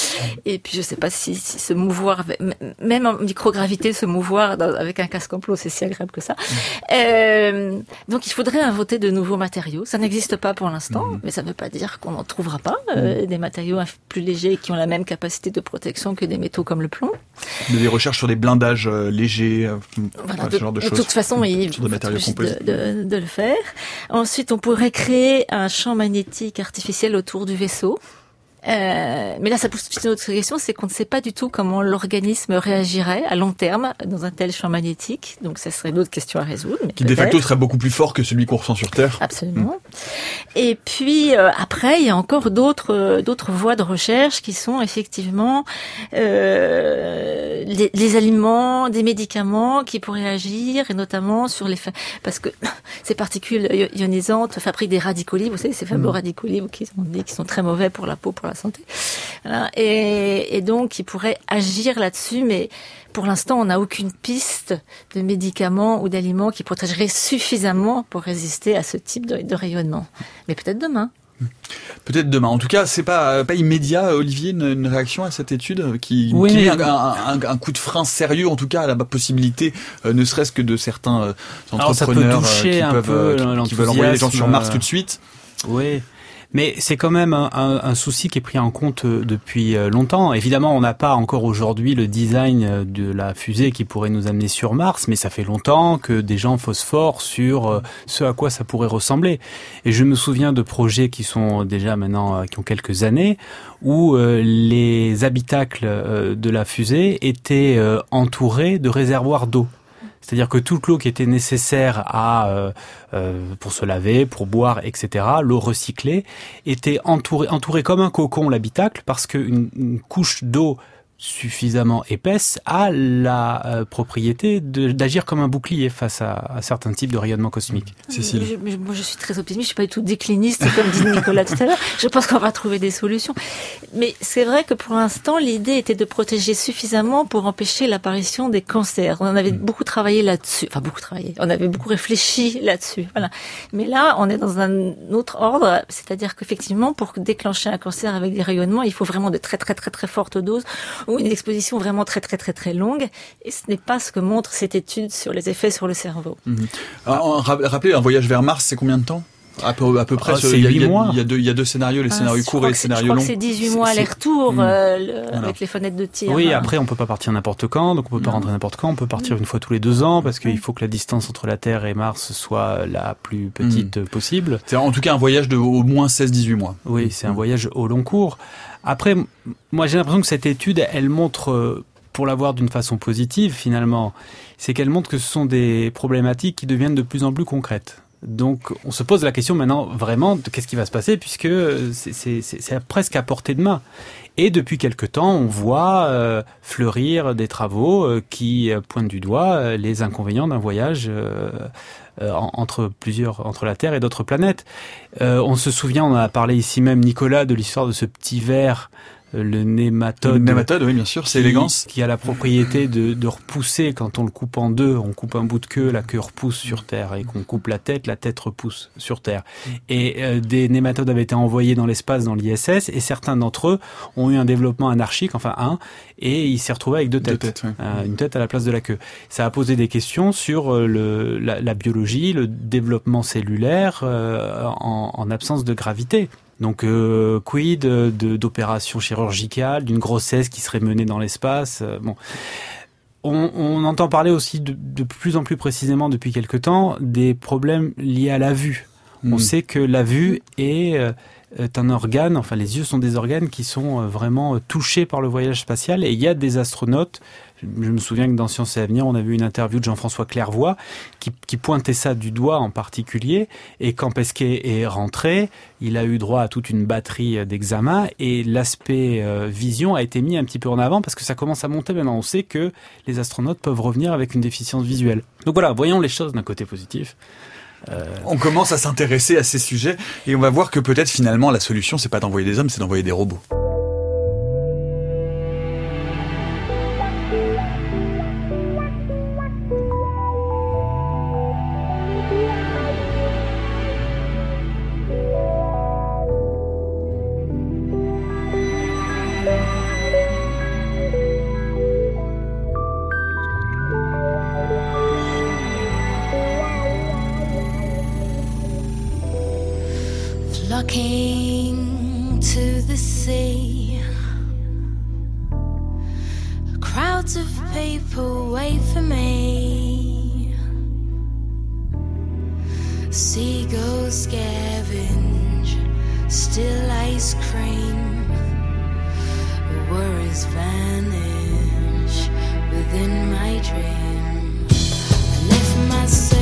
Et puis, je sais pas si, si se mouvoir, même en microgravité, se mouvoir dans, avec un casque en plomb, c'est si agréable que ça. Mmh. Euh, donc, il faudrait inventer de nouveaux matériaux. Ça n'existe pas pour l'instant, mmh. mais ça ne veut pas dire qu'on n'en trouvera pas. Euh, mmh. Des matériaux plus légers qui ont la même capacité de protection que des métaux comme le plomb. Des recherches sur des blindages euh, légers, euh, voilà, ce de, genre de, de choses. De toute façon, il faut de, de, de le faire. Ensuite, on pourrait créer un champ magnétique artificiel autour du vaisseau. Euh, mais là, ça pose une autre question, c'est qu'on ne sait pas du tout comment l'organisme réagirait à long terme dans un tel champ magnétique. Donc, ça serait une autre question à résoudre. Mais qui, de facto, serait beaucoup plus fort que celui qu'on ressent sur Terre. Absolument. Mmh. Et puis, euh, après, il y a encore d'autres euh, d'autres voies de recherche qui sont effectivement euh, les, les aliments, des médicaments qui pourraient agir, et notamment sur les... Fa- parce que ces particules ionisantes fabriquent des radicaux libres, vous savez, ces fameux mmh. radicaux libres qui sont, qui sont très mauvais pour la peau, pour la santé. Voilà. Et, et donc, il pourrait agir là-dessus, mais pour l'instant, on n'a aucune piste de médicaments ou d'aliments qui protégeraient suffisamment pour résister à ce type de, de rayonnement. Mais peut-être demain. Peut-être demain. En tout cas, c'est pas pas immédiat, Olivier, une, une réaction à cette étude qui, oui, qui met un, un, un coup de frein sérieux, en tout cas, à la possibilité, euh, ne serait-ce que de certains euh, entrepreneurs euh, qui peuvent, euh, qui, qui veulent envoyer les gens sur Mars tout de suite. Oui. Mais c'est quand même un, un, un souci qui est pris en compte depuis longtemps. Évidemment, on n'a pas encore aujourd'hui le design de la fusée qui pourrait nous amener sur Mars, mais ça fait longtemps que des gens phosphorent sur ce à quoi ça pourrait ressembler. Et je me souviens de projets qui sont déjà maintenant, qui ont quelques années, où les habitacles de la fusée étaient entourés de réservoirs d'eau. C'est-à-dire que toute l'eau qui était nécessaire à euh, euh, pour se laver, pour boire, et cetera, l'eau recyclée, était entourée, entourée comme un cocon l'habitacle, parce qu'une une couche d'eau suffisamment épaisse a la euh, propriété de, d'agir comme un bouclier face à, à certains types de rayonnement cosmique. Cécile. Je, je, moi, je suis très optimiste, je suis pas du tout décliniste, comme dit Nicolas tout à l'heure. Je pense qu'on va trouver des solutions. Mais c'est vrai que pour l'instant, l'idée était de protéger suffisamment pour empêcher l'apparition des cancers. On en avait beaucoup travaillé là-dessus. Enfin, beaucoup travaillé. On avait beaucoup réfléchi là-dessus. Voilà. Mais là, on est dans un autre ordre. C'est-à-dire qu'effectivement, pour déclencher un cancer avec des rayonnements, il faut vraiment de très, très, très, très fortes doses. ou une exposition vraiment très très très très longue. Et ce n'est pas ce que montre cette étude sur les effets sur le cerveau. Mmh. Alors, rappelez, un voyage vers Mars, c'est combien de temps ? À peu, à peu près, ah, ce, c'est il y a, huit il y a, mois. Il y a deux, il y a deux scénarios, les ah, scénarios courts et les scénarios longs. Je crois que c'est dix-huit mois aller-retour, mmh. euh, le, voilà. avec les fenêtres de tir. Oui, après, on peut pas partir n'importe quand, donc on peut pas mmh. rentrer n'importe quand, on peut partir mmh. une fois tous les deux ans, parce qu'il faut que la distance entre la Terre et Mars soit la plus petite mmh. possible. C'est en tout cas un voyage de au moins seize à dix-huit mois. Oui, c'est un voyage au long cours. Après, moi, j'ai l'impression que cette étude, elle montre, pour la voir d'une façon positive, finalement, c'est qu'elle montre que ce sont des problématiques qui deviennent de plus en plus concrètes. Donc, on se pose la question maintenant vraiment de qu'est-ce qui va se passer, puisque c'est, c'est, c'est, c'est presque à portée de main. Et depuis quelque temps, on voit euh, fleurir des travaux euh, qui pointent du doigt euh, les inconvénients d'un voyage euh, euh, entre plusieurs, entre la Terre et d'autres planètes. Euh, on se souvient, on en a parlé ici même, Nicolas, de l'histoire de ce petit ver, le nématode. Le nématode, oui, bien sûr, c'est élégance. Qui a la propriété de, de repousser quand on le coupe en deux. On coupe un bout de queue, la queue repousse sur Terre. Et qu'on coupe la tête, la tête repousse sur Terre. Et euh, des nématodes avaient été envoyés dans l'espace, dans l'I S S, et certains d'entre eux ont eu un développement anarchique, enfin un, et il s'est retrouvé avec deux têtes. Deux têtes oui. euh, une tête à la place de la queue. Ça a posé des questions sur le, la, la biologie, le développement cellulaire euh, en, en absence de gravité. Donc, euh, quid de, d'opérations chirurgicales, d'une grossesse qui serait menée dans l'espace. Euh, bon, on, on entend parler aussi de, de plus en plus précisément depuis quelque temps des problèmes liés à la vue. Mmh. On sait que la vue est, euh, est un organe, enfin les yeux sont des organes qui sont euh, vraiment euh, touchés par le voyage spatial. Et il y a des astronautes. Je me souviens que dans Sciences et Avenir, on a vu une interview de Jean-François Clairvoy qui, qui pointait ça du doigt en particulier. Et quand Pesquet est rentré, il a eu droit à toute une batterie d'examens et l'aspect euh, vision a été mis un petit peu en avant parce que ça commence à monter maintenant. On sait que les astronautes peuvent revenir avec une déficience visuelle. Donc voilà, voyons les choses d'un côté positif. Euh... On commence à s'intéresser à ces sujets et on va voir que peut-être finalement la solution, c'est pas d'envoyer des hommes, c'est d'envoyer des robots. Flocking to the sea, crowds of people wait for me. Seagulls scavenge still ice cream, the worries vanish within my dream. I left myself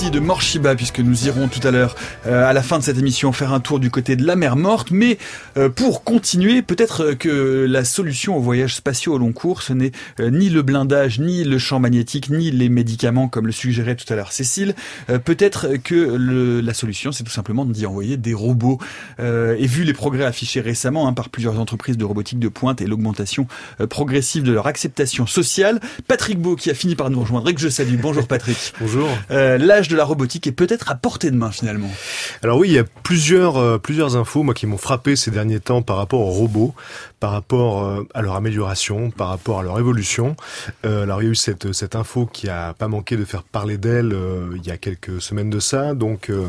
aussi de Morshiba, puisque nous irons tout à l'heure, euh, à la fin de cette émission, faire un tour du côté de la mer Morte. Mais euh, pour continuer, peut-être que la solution aux voyages spatiaux au long cours, ce n'est euh, ni le blindage, ni le champ magnétique, ni les médicaments, comme le suggérait tout à l'heure Cécile. Euh, peut-être que le, la solution, c'est tout simplement d'y envoyer des robots. Euh, et vu les progrès affichés récemment hein, par plusieurs entreprises de robotique de pointe et l'augmentation euh, progressive de leur acceptation sociale, Patrick Beau, qui a fini par nous rejoindre et que je salue. Bonjour Patrick. Bonjour. Euh, l'âge de la robotique est peut-être à portée de main finalement. Alors oui, il y a plusieurs euh, plusieurs infos moi qui m'ont frappé ces derniers temps par rapport aux robots, par rapport euh, à leur amélioration, par rapport à leur évolution. Euh, alors il y a eu cette cette info qui a pas manqué de faire parler d'elle euh, il y a quelques semaines de ça. Donc euh,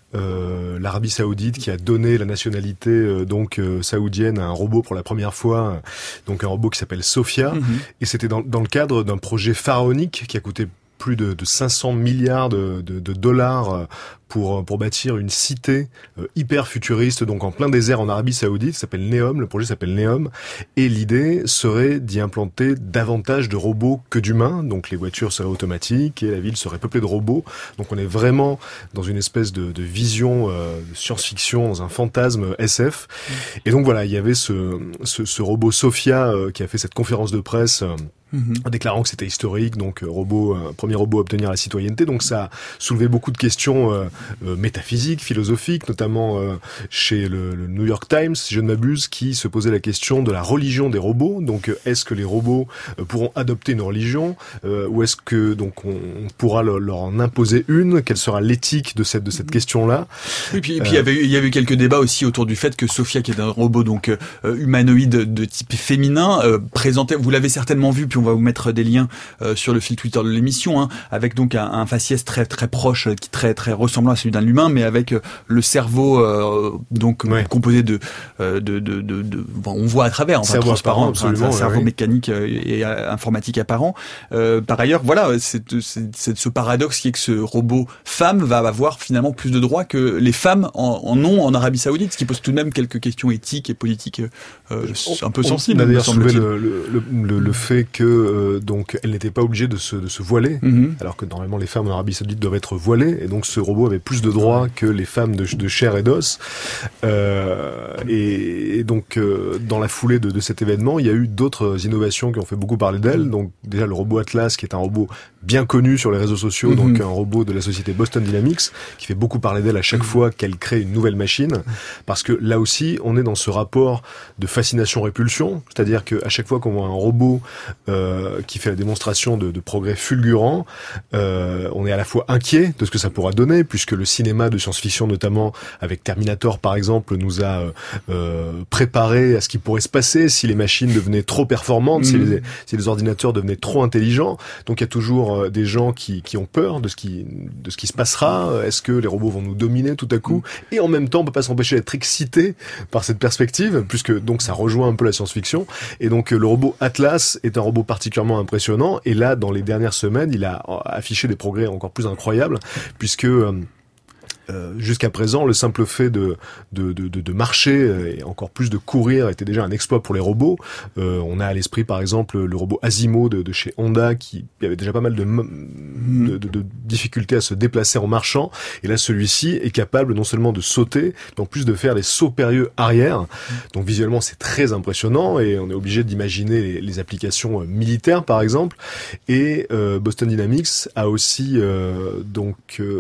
euh, l'Arabie Saoudite qui a donné la nationalité euh, donc euh, saoudienne à un robot pour la première fois, donc un robot qui s'appelle Sophia, mm-hmm. et c'était dans dans le cadre d'un projet pharaonique qui a coûté plus de, de cinq cents milliards de, de, de dollars pour pour bâtir une cité euh, hyper futuriste, donc en plein désert en Arabie Saoudite. Ça s'appelle Neom, le projet s'appelle Neom, et l'idée serait d'y implanter davantage de robots que d'humains. Donc les voitures seraient automatiques et la ville serait peuplée de robots. Donc on est vraiment dans une espèce de, de vision euh, de science-fiction, dans un fantasme S F. Et donc voilà, il y avait ce ce, ce robot Sophia euh, qui a fait cette conférence de presse. Euh, Mmh. déclarant que c'était historique, donc euh, robot, euh, premier robot à obtenir la citoyenneté. Donc ça a soulevé beaucoup de questions euh, euh, métaphysiques, philosophiques, notamment euh, chez le, le New York Times, si je ne m'abuse, qui se posait la question de la religion des robots. Donc euh, est-ce que les robots euh, pourront adopter une religion euh, ou est-ce que donc on, on pourra leur, leur en imposer une? Quelle sera l'éthique de cette de cette question-là? Oui, puis, et puis euh, il y avait il y avait eu quelques débats aussi autour du fait que Sophia, qui est un robot donc euh, humanoïde de type féminin, euh, présentait, vous l'avez certainement vu, puis on va vous mettre des liens euh, sur le fil Twitter de l'émission, hein, avec donc un, un faciès très très proche, qui très très ressemblant à celui d'un humain, mais avec euh, le cerveau euh, donc ouais. composé de, euh, de, de, de, de bon, on voit à travers, enfin transparent, absolument, un cerveau ouais, mécanique euh, et euh, informatique apparent. Euh, par ailleurs, voilà, c'est, c'est, c'est ce paradoxe qui est que ce robot femme va avoir finalement plus de droits que les femmes en, en ont en Arabie Saoudite, ce qui pose tout de même quelques questions éthiques et politiques euh, on, un peu sensibles. On a d'ailleurs soulevé le, le, le, le fait que euh, donc elle n'était pas obligée de se, de se voiler, mm-hmm. alors que normalement les femmes en Arabie Saoudite doivent être voilées, et donc ce robot avait plus de droits que les femmes de, de chair et d'os. Euh, et, et donc euh, dans la foulée de, de cet événement, il y a eu d'autres innovations qui ont fait beaucoup parler d'elle. Donc déjà le robot Atlas, qui est un robot bien connu sur les réseaux sociaux, mm-hmm. donc un robot de la société Boston Dynamics, qui fait beaucoup parler d'elle à chaque mm-hmm. fois qu'elle crée une nouvelle machine, parce que là aussi on est dans ce rapport de fascination-répulsion, c'est-à-dire qu'à chaque fois qu'on voit un robot euh, qui fait la démonstration de, de progrès fulgurants, euh, on est à la fois inquiet de ce que ça pourra donner, puisque le cinéma de science-fiction, notamment avec Terminator par exemple, nous a euh, euh, préparé à ce qui pourrait se passer si les machines devenaient trop performantes, mmh. si, les, si les ordinateurs devenaient trop intelligents. Donc il y a toujours euh, des gens qui, qui ont peur de ce qui, de ce qui se passera. Est-ce que les robots vont nous dominer tout à coup? mmh. Et en même temps, on peut pas s'empêcher d'être excité par cette perspective, puisque donc ça rejoint un peu la science-fiction. Et donc le robot Atlas est un robot particulièrement impressionnant, et là dans les dernières semaines il a affiché des progrès encore plus incroyables, puisque euh, Euh, jusqu'à présent, le simple fait de de de, de marcher et encore plus de courir était déjà un exploit pour les robots. Euh, on a à l'esprit par exemple le robot Asimo de, de chez Honda, qui avait déjà pas mal de, de, de, de difficultés à se déplacer en marchant, et là celui-ci est capable non seulement de sauter, mais en plus de faire des sauts périlleux arrière. Donc visuellement c'est très impressionnant, et on est obligé d'imaginer les, les applications euh, militaires par exemple. Et euh, Boston Dynamics a aussi euh, donc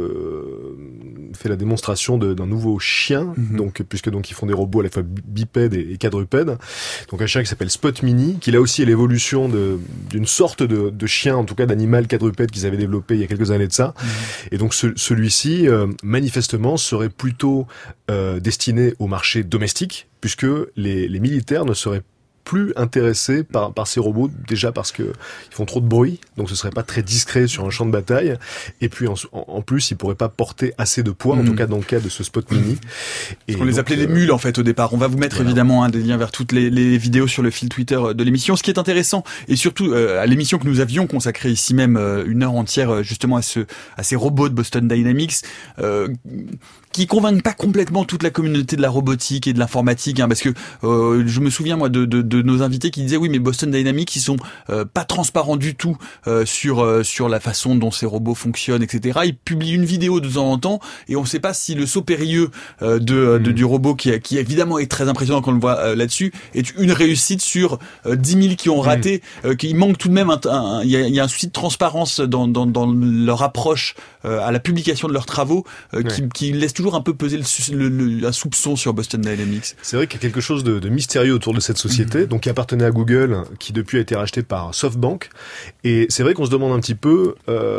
euh, fait la démonstration de, d'un nouveau chien, mmh. donc puisque donc ils font des robots à la fois bipèdes et, et quadrupèdes. Donc un chien qui s'appelle Spot Mini, qui là aussi est l'évolution de d'une sorte de, de chien, en tout cas d'animal quadrupède qu'ils avaient développé il y a quelques années de ça. Mmh. Et donc ce, celui-ci euh, manifestement serait plutôt euh, destiné au marché domestique, puisque les, les militaires ne seraient plus intéressés par, par ces robots, déjà parce que ils font trop de bruit, donc ce serait pas très discret sur un champ de bataille, et puis en, en plus ils pourraient pas porter assez de poids, mmh. en tout cas dans le cas de ce Spot Mini. Et on les appelait euh, les mules en fait au départ. On va vous mettre voilà. évidemment hein, des liens vers toutes les, les vidéos sur le fil Twitter de l'émission. Ce qui est intéressant, et surtout euh, à l'émission que nous avions consacrée ici même euh, une heure entière euh, justement à ce à ces robots de Boston Dynamics, euh, qui convainquent pas complètement toute la communauté de la robotique et de l'informatique, hein, parce que euh, je me souviens moi de, de, de nos invités qui disaient oui mais Boston Dynamics ils sont euh, pas transparents du tout euh, sur euh, sur la façon dont ces robots fonctionnent, et cetera. Ils publient une vidéo de temps en temps et on sait pas si le saut périlleux euh, de, de du robot qui qui évidemment est très impressionnant quand on le voit euh, là-dessus est une réussite sur euh, dix mille qui ont raté, mmh. euh, qu'il manque tout de même un il y a, y a un souci de transparence dans dans, dans leur approche euh, à la publication de leurs travaux euh, ouais. qui, qui laisse toujours un peu peser le, le, le, un soupçon sur Boston Dynamics. C'est vrai qu'il y a quelque chose de, de mystérieux autour de cette société, mmh. donc qui appartenait à Google, qui depuis a été racheté par SoftBank. Et c'est vrai qu'on se demande un petit peu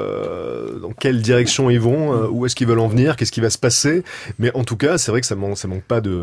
euh, dans quelle direction ils vont, euh, où est-ce qu'ils veulent en venir, qu'est-ce qui va se passer. Mais en tout cas, c'est vrai que ça manque, ça manque pas de,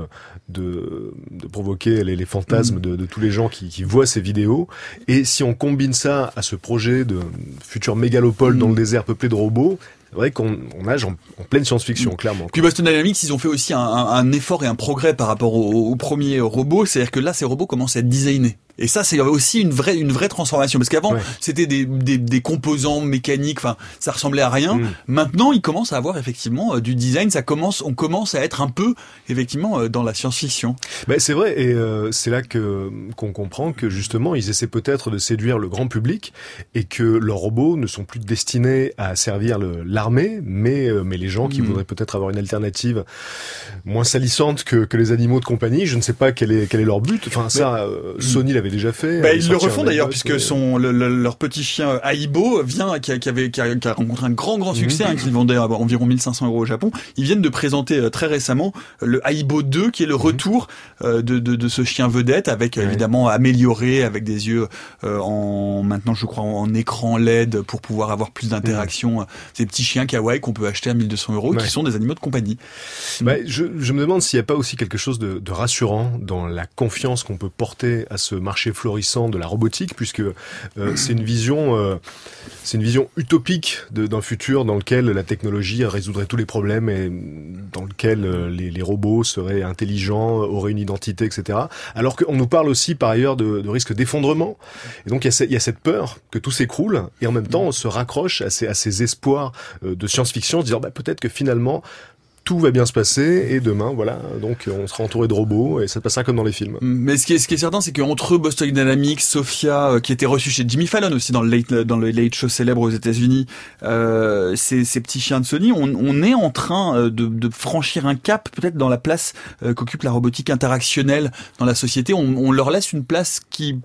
de, de provoquer les, les fantasmes mmh. de, de tous les gens qui, qui voient ces vidéos. Et si on combine ça à ce projet de future mégalopole mmh. dans le désert peuplé de robots, c'est vrai qu'on on nage en, en pleine science-fiction, mmh. clairement. Puis Boston Dynamics, ils ont fait aussi un, un, un effort et un progrès par rapport aux au premiers robots. C'est-à-dire que là, ces robots commencent à être designés. Et ça, c'est aussi une vraie, une vraie transformation. Parce qu'avant, ouais. c'était des, des, des composants mécaniques, enfin, ça ressemblait à rien. Mmh. Maintenant, ils commencent à avoir effectivement euh, du design. Ça commence, on commence à être un peu, effectivement, euh, dans la science-fiction. Ben, c'est vrai. Et euh, c'est là que, qu'on comprend que justement, ils essaient peut-être de séduire le grand public et que leurs robots ne sont plus destinés à servir le, l'armée, mais, euh, mais les gens qui mmh. voudraient peut-être avoir une alternative moins salissante que, que les animaux de compagnie. Je ne sais pas quel est, quel est leur but. Enfin, ça, euh, Sony l'avait déjà fait. Bah, ils le refont d'ailleurs puisque et... son le, le, leur petit chien Aibo vient qui, a, qui avait qui a, qui a rencontré un grand grand succès, mmh. hein, qui vendait à environ mille cinq cents euros au Japon. Ils viennent de présenter euh, très récemment le Aibo deux qui est le retour euh, de, de de ce chien vedette avec ouais. évidemment amélioré avec des yeux euh, en maintenant je crois en, en écran L E D pour pouvoir avoir plus d'interaction. Mmh. Ces petits chiens kawaii qu'on peut acheter à mille deux cents euros ouais. qui sont des animaux de compagnie. Bah, je, je me demande s'il n'y a pas aussi quelque chose de, de rassurant dans la confiance qu'on peut porter à ce marché florissant de la robotique, puisque euh, c'est une vision, euh, c'est une vision utopique de, d'un futur dans lequel la technologie résoudrait tous les problèmes et dans lequel euh, les, les robots seraient intelligents, auraient une identité, et cetera. Alors qu'on nous parle aussi par ailleurs de, de risque d'effondrement. Et donc il y a, il y a cette peur que tout s'écroule, et en même temps on se raccroche à ces, à ces espoirs euh, de science-fiction, se disant bah, peut-être que finalement tout va bien se passer et demain, voilà, donc on sera entouré de robots et ça se passera comme dans les films. Mais ce qui est, ce qui est certain, c'est qu'entre Boston Dynamics, Sophia, euh, qui était reçu chez Jimmy Fallon aussi dans le Late, dans le Late Show célèbre aux États-Unis, euh, ces, ces petits chiens de Sony, on, on est en train de, de franchir un cap peut-être dans la place euh, qu'occupe la robotique interactionnelle dans la société. On, on leur laisse une place qui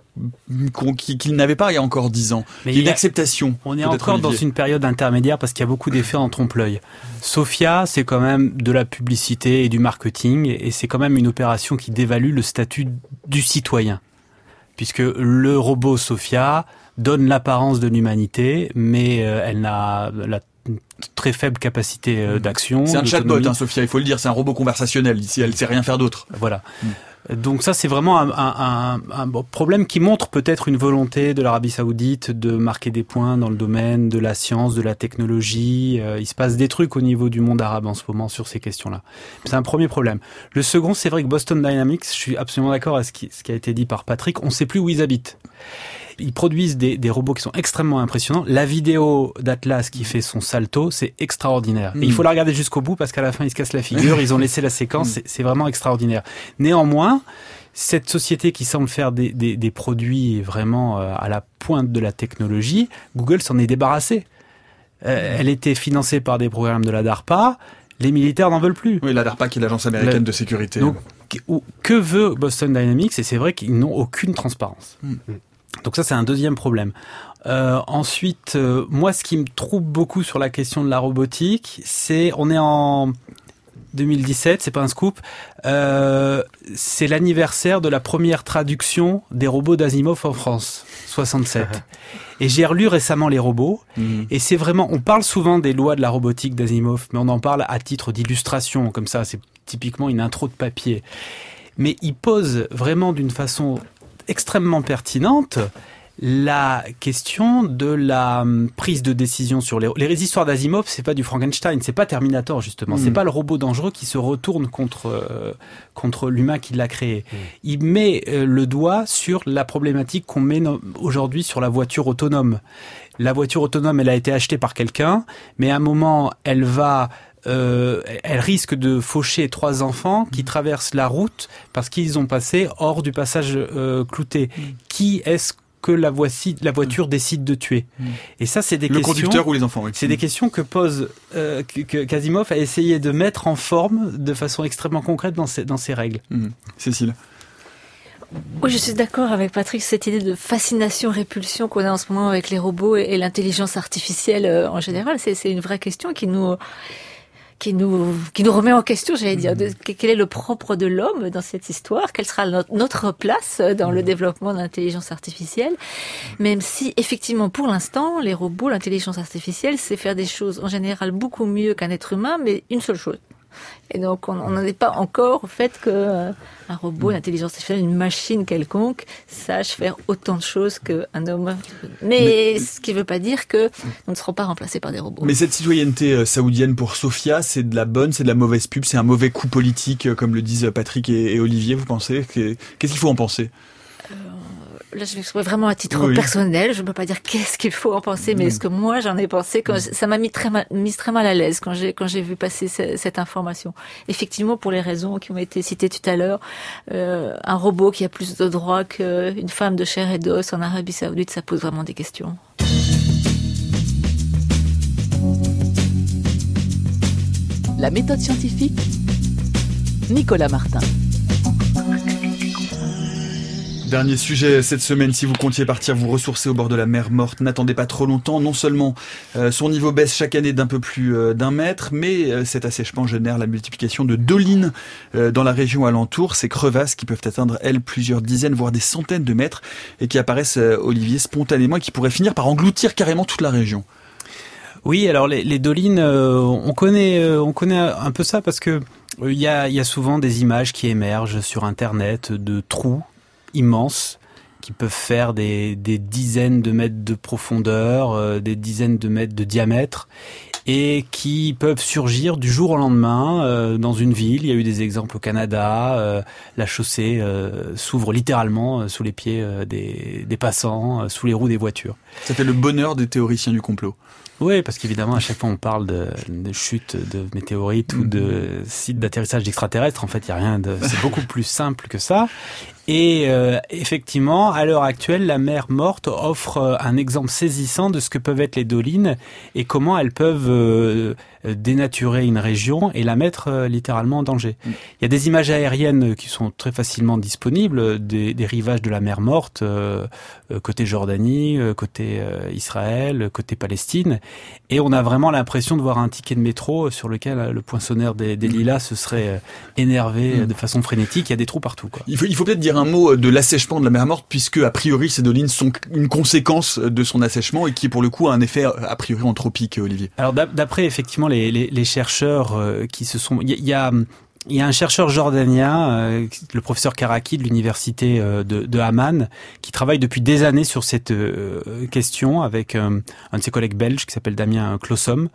qu'ils n'avaient pas il y a encore dix ans. Mais il y a une acceptation. On est encore Olivier. Dans une période intermédiaire parce qu'il y a beaucoup d'effets en trompe-l'œil. Sophia, c'est quand même de la publicité et du marketing et c'est quand même une opération qui dévalue le statut du citoyen. Puisque le robot Sophia donne l'apparence de l'humanité, mais elle n'a la très faible capacité d'action. C'est un chatbot, hein, Sophia, il faut le dire, c'est un robot conversationnel. Ici, elle sait rien faire d'autre. Voilà. Mm. Donc ça, c'est vraiment un, un, un, un problème qui montre peut-être une volonté de l'Arabie Saoudite de marquer des points dans le domaine de la science, de la technologie. Euh, il se passe des trucs au niveau du monde arabe en ce moment sur ces questions-là. C'est un premier problème. Le second, c'est vrai que Boston Dynamics, je suis absolument d'accord avec ce qui, ce qui a été dit par Patrick, on ne sait plus où ils habitent. Ils produisent des, des robots qui sont extrêmement impressionnants. La vidéo d'Atlas qui fait son salto, c'est extraordinaire. Mmh. Et il faut la regarder jusqu'au bout parce qu'à la fin, ils se cassent la figure. Ils ont laissé la séquence. C'est, c'est vraiment extraordinaire. Néanmoins, cette société qui semble faire des, des, des produits vraiment à la pointe de la technologie, Google s'en est débarrassé. Euh, elle était financée par des programmes de la DARPA. Les militaires n'en veulent plus. Oui, la DARPA qui est l'agence américaine la... de sécurité. Donc, que veut Boston Dynamics? Et c'est vrai qu'ils n'ont aucune transparence. Mmh. Donc ça, c'est un deuxième problème. Euh, ensuite, euh, moi, ce qui me trouble beaucoup sur la question de la robotique, c'est, on est en deux mille dix-sept, c'est pas un scoop, euh, c'est l'anniversaire de la première traduction des robots d'Asimov en France, soixante-sept. Et j'ai relu récemment Les robots, mmh. et c'est vraiment, on parle souvent des lois de la robotique d'Asimov, mais on en parle à titre d'illustration, comme ça, c'est typiquement une intro de papier. Mais il pose vraiment d'une façon extrêmement pertinente la question de la prise de décision sur les les histoires d'Asimov. C'est pas du Frankenstein, c'est pas Terminator justement, mmh. c'est pas le robot dangereux qui se retourne contre euh, contre l'humain qui l'a créé. Mmh. Il met euh, le doigt sur la problématique qu'on met no- aujourd'hui sur la voiture autonome. La voiture autonome, elle a été achetée par quelqu'un, mais à un moment, elle va euh, elle risque de faucher trois enfants qui traversent la route parce qu'ils ont passé hors du passage euh, clouté. Mmh. Qui est-ce que la, voici, la voiture mmh. décide de tuer? mmh. Et ça, c'est des le questions... Le conducteur ou les enfants, oui. C'est mmh. des questions que pose euh, que, que Quasimoff a essayé de mettre en forme de façon extrêmement concrète dans ses, dans ses règles. Mmh. Cécile? Oui, je suis d'accord avec Patrick, cette idée de fascination-répulsion qu'on a en ce moment avec les robots et, et l'intelligence artificielle euh, en général, c'est, c'est une vraie question qui nous... qui nous qui nous remet en question, j'allais dire, de, quel est le propre de l'homme dans cette histoire, quelle sera notre, notre place dans le développement de l'intelligence artificielle, même si effectivement pour l'instant les robots, l'intelligence artificielle, c'est faire des choses en général beaucoup mieux qu'un être humain, mais une seule chose. Et donc on n'en est pas encore au fait que euh, un robot, une intelligence artificielle, une machine quelconque sache faire autant de choses qu'un homme. Mais, Mais ce qui ne veut pas dire que nous ne serons pas remplacés par des robots. Mais cette citoyenneté euh, saoudienne pour Sophia, c'est de la bonne, c'est de la mauvaise pub, c'est un mauvais coup politique, euh, comme le disent Patrick et, et Olivier, vous pensez? Qu'est-ce qu'il faut en penser? euh... Là, je m'exprime vraiment à titre oui. personnel. Je ne peux pas dire qu'est-ce qu'il faut en penser, mais mmh. ce que moi j'en ai pensé, quand mmh. ça m'a mis très mal, mis très mal à l'aise quand j'ai quand j'ai vu passer ce, cette information. Effectivement, pour les raisons qui ont été citées tout à l'heure, euh, un robot qui a plus de droits qu'une femme de chair et d'os en Arabie Saoudite, ça pose vraiment des questions. La méthode scientifique, Nicolas Martin. Dernier sujet cette semaine, si vous comptiez partir vous ressourcer au bord de la mer Morte, n'attendez pas trop longtemps. Non seulement euh, son niveau baisse chaque année d'un peu plus euh, d'un mètre, mais euh, cet assèchement génère la multiplication de dolines euh, dans la région alentour. Ces crevasses qui peuvent atteindre, elles, plusieurs dizaines, voire des centaines de mètres, et qui apparaissent, euh, Olivier, spontanément, et qui pourraient finir par engloutir carrément toute la région. Oui, alors les, les dolines, euh, on connaît, euh, on connaît un peu ça parce que il euh, y a, il y a souvent des images qui émergent sur Internet de trous immenses qui peuvent faire des, des dizaines de mètres de profondeur, euh, des dizaines de mètres de diamètre et qui peuvent surgir du jour au lendemain euh, dans une ville. Il y a eu des exemples au Canada. Euh, la chaussée euh, s'ouvre littéralement euh, sous les pieds euh, des, des passants, euh, sous les roues des voitures. Ça fait le bonheur des théoriciens du complot. Oui, parce qu'évidemment, à chaque fois, on parle de, de chutes de météorites mmh. ou de sites d'atterrissage d'extraterrestres. En fait, il y a rien de, c'est beaucoup plus simple que ça. Et euh, effectivement, à l'heure actuelle, la mer Morte offre un exemple saisissant de ce que peuvent être les dolines et comment elles peuvent euh, dénaturer une région et la mettre euh, littéralement en danger. Mmh. Il y a des images aériennes qui sont très facilement disponibles des, des rivages de la mer Morte, euh, côté Jordanie, côté euh, Israël, côté Palestine. Et on a vraiment l'impression de voir un ticket de métro sur lequel le poinçonneur des, des lilas se serait énervé mmh. de façon frénétique. Il y a des trous partout, quoi. Il faut, il faut peut-être dire un mot de l'assèchement de la mer Morte, puisque a priori ces dolines sont une conséquence de son assèchement et qui pour le coup a un effet a priori anthropique, Olivier. Alors d'après effectivement les, les, les chercheurs euh, qui se sont... Il y, y a... Il y a un chercheur jordanien, euh, le professeur Karaki de l'université euh, de, de Amman, qui travaille depuis des années sur cette euh, question avec euh, un de ses collègues belges qui s'appelle Damien Clossom.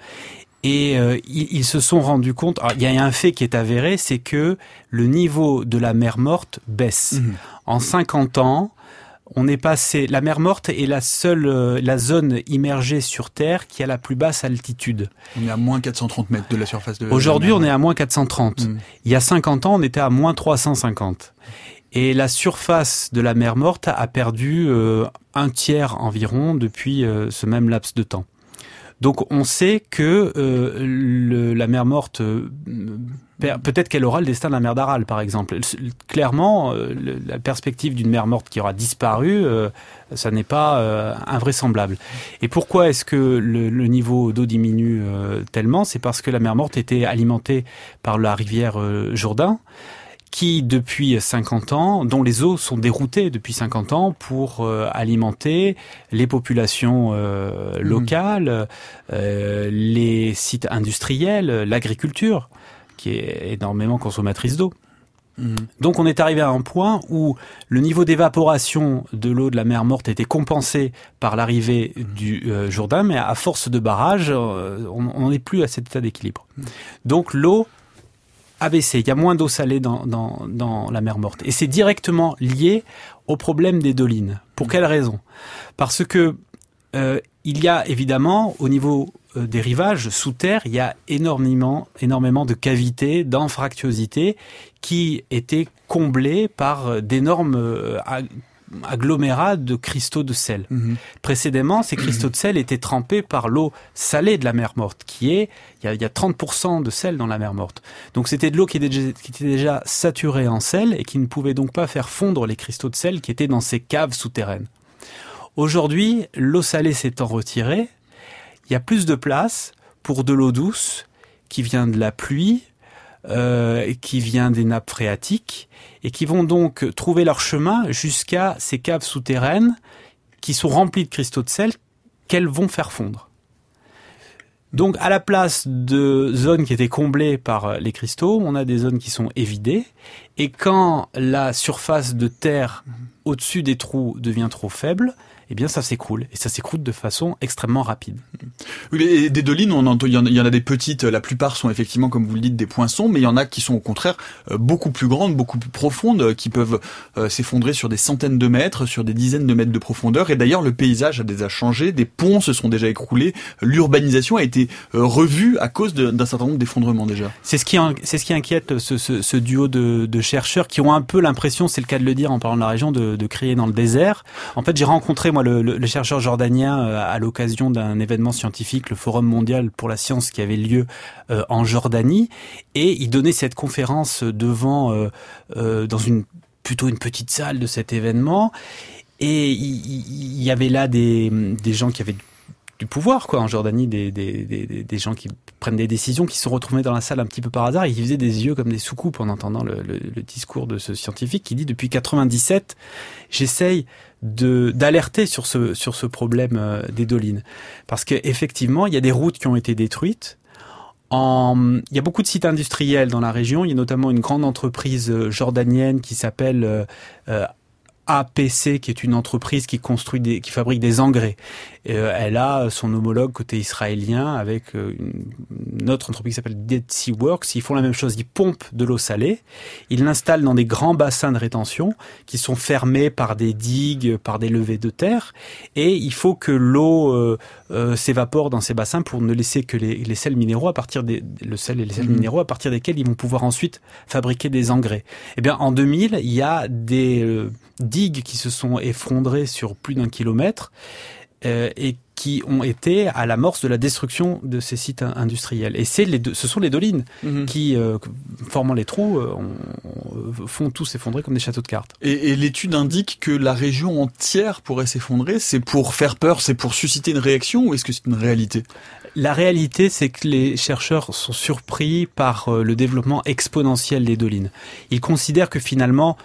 Et euh, ils, ils se sont rendus compte, alors, il y a un fait qui est avéré, c'est que le niveau de la mer Morte baisse. Mmh. En cinquante ans, on est passé, la mer Morte est la seule, euh, la zone immergée sur Terre qui a la plus basse altitude. On est à moins quatre cent trente mètres de la surface de Aujourd'hui, la mer. on est à moins quatre cent trente. Mmh. Il y a cinquante ans, on était à moins trois cent cinquante. Et la surface de la mer Morte a perdu euh, un tiers environ depuis euh, ce même laps de temps. Donc on sait que euh, le, la mer Morte, euh, peut-être qu'elle aura le destin de la mer d'Aral, par exemple. Clairement, euh, le, la perspective d'une mer Morte qui aura disparu, euh, ça n'est pas euh, invraisemblable. Et pourquoi est-ce que le, le niveau d'eau diminue euh, tellement? C'est parce que la mer Morte était alimentée par la rivière euh, Jourdain, qui, depuis cinquante ans, dont les eaux sont déroutées depuis cinquante ans pour euh, alimenter les populations euh, locales, euh, les sites industriels, l'agriculture, qui est énormément consommatrice d'eau. Mmh. Donc on est arrivé à un point où le niveau d'évaporation de l'eau de la mer Morte était compensé par l'arrivée du euh, Jourdain, mais à force de barrage, euh, on n'est plus à cet état d'équilibre. Mmh. Donc l'eau a baissé, il y a moins d'eau salée dans, dans, dans la mer Morte. Et c'est directement lié au problème des dolines. Pour quelle raison? Parce que euh, il y a évidemment, au niveau euh, des rivages sous terre, il y a énormément, énormément de cavités, d'anfractuosités qui étaient comblées par d'énormes euh, agglomérats de cristaux de sel. Mmh. Précédemment, ces cristaux de sel étaient trempés par l'eau salée de la mer Morte, qui est, il y a, il y a trente pour cent de sel dans la mer Morte. Donc c'était de l'eau qui était, déjà, qui était déjà saturée en sel et qui ne pouvait donc pas faire fondre les cristaux de sel qui étaient dans ces caves souterraines. Aujourd'hui, l'eau salée s'étant retirée, il y a plus de place pour de l'eau douce qui vient de la pluie, Euh, qui vient des nappes phréatiques et qui vont donc trouver leur chemin jusqu'à ces caves souterraines qui sont remplies de cristaux de sel qu'elles vont faire fondre. Donc à la place de zones qui étaient comblées par les cristaux, on a des zones qui sont évidées et quand la surface de terre au-dessus des trous devient trop faible, eh bien ça s'écroule, et ça s'écroule de façon extrêmement rapide. Oui, mais des dolines, on entend, il y en a, il y en a des petites, la plupart sont effectivement, comme vous le dites, des poinçons, mais il y en a qui sont au contraire beaucoup plus grandes, beaucoup plus profondes, qui peuvent euh, s'effondrer sur des centaines de mètres, sur des dizaines de mètres de profondeur, et d'ailleurs le paysage a déjà changé, des ponts se sont déjà écroulés, l'urbanisation a été euh, revue à cause de, d'un certain nombre d'effondrements déjà. C'est ce qui, c'est ce qui inquiète ce, ce, ce duo de, de chercheurs qui ont un peu l'impression, c'est le cas de le dire en parlant de la région, de, de crier dans le désert. En fait, j'ai rencontré moi le, le, le chercheur jordanien à l'occasion d'un événement scientifique, le Forum mondial pour la science qui avait lieu euh, en Jordanie, et il donnait cette conférence devant euh, euh, dans une plutôt une petite salle de cet événement, et il, il y avait là des des gens qui avaient du pouvoir quoi en Jordanie, des des des des gens qui prennent des décisions, qui se sont retrouvés dans la salle un petit peu par hasard et qui faisaient des yeux comme des soucoupes en entendant le, le, le discours de ce scientifique qui dit depuis quatre-vingt-dix-sept j'essaye de d'alerter sur ce sur ce problème euh, des dolines, parce que effectivement il y a des routes qui ont été détruites. En, il y a beaucoup de sites industriels dans la région. Il y a notamment une grande entreprise jordanienne qui s'appelle euh, euh, A P C, qui est une entreprise qui construit des, qui fabrique des engrais. Euh, elle a son homologue côté israélien avec euh, une autre entreprise qui s'appelle Dead Sea Works. Ils font la même chose, ils pompent de l'eau salée, ils l'installent dans des grands bassins de rétention qui sont fermés par des digues, par des levées de terre, et il faut que l'eau euh, euh, s'évapore dans ces bassins pour ne laisser que les, les sels minéraux à partir des le sel et les sels mmh. minéraux à partir desquels ils vont pouvoir ensuite fabriquer des engrais. Eh bien, en deux mille, il y a des euh, digues qui se sont effondrées sur plus d'un kilomètre euh, et qui ont été à l'amorce de la destruction de ces sites industriels. Et c'est les deux, ce sont les dolines mmh. qui, euh, formant les trous, euh, on, on, font tous s'effondrer comme des châteaux de cartes. Et, et l'étude indique que la région entière pourrait s'effondrer. C'est pour faire peur, c'est pour susciter une réaction, ou est-ce que c'est une réalité ? La réalité, c'est que les chercheurs sont surpris par euh, le développement exponentiel des dolines. Ils considèrent que finalement,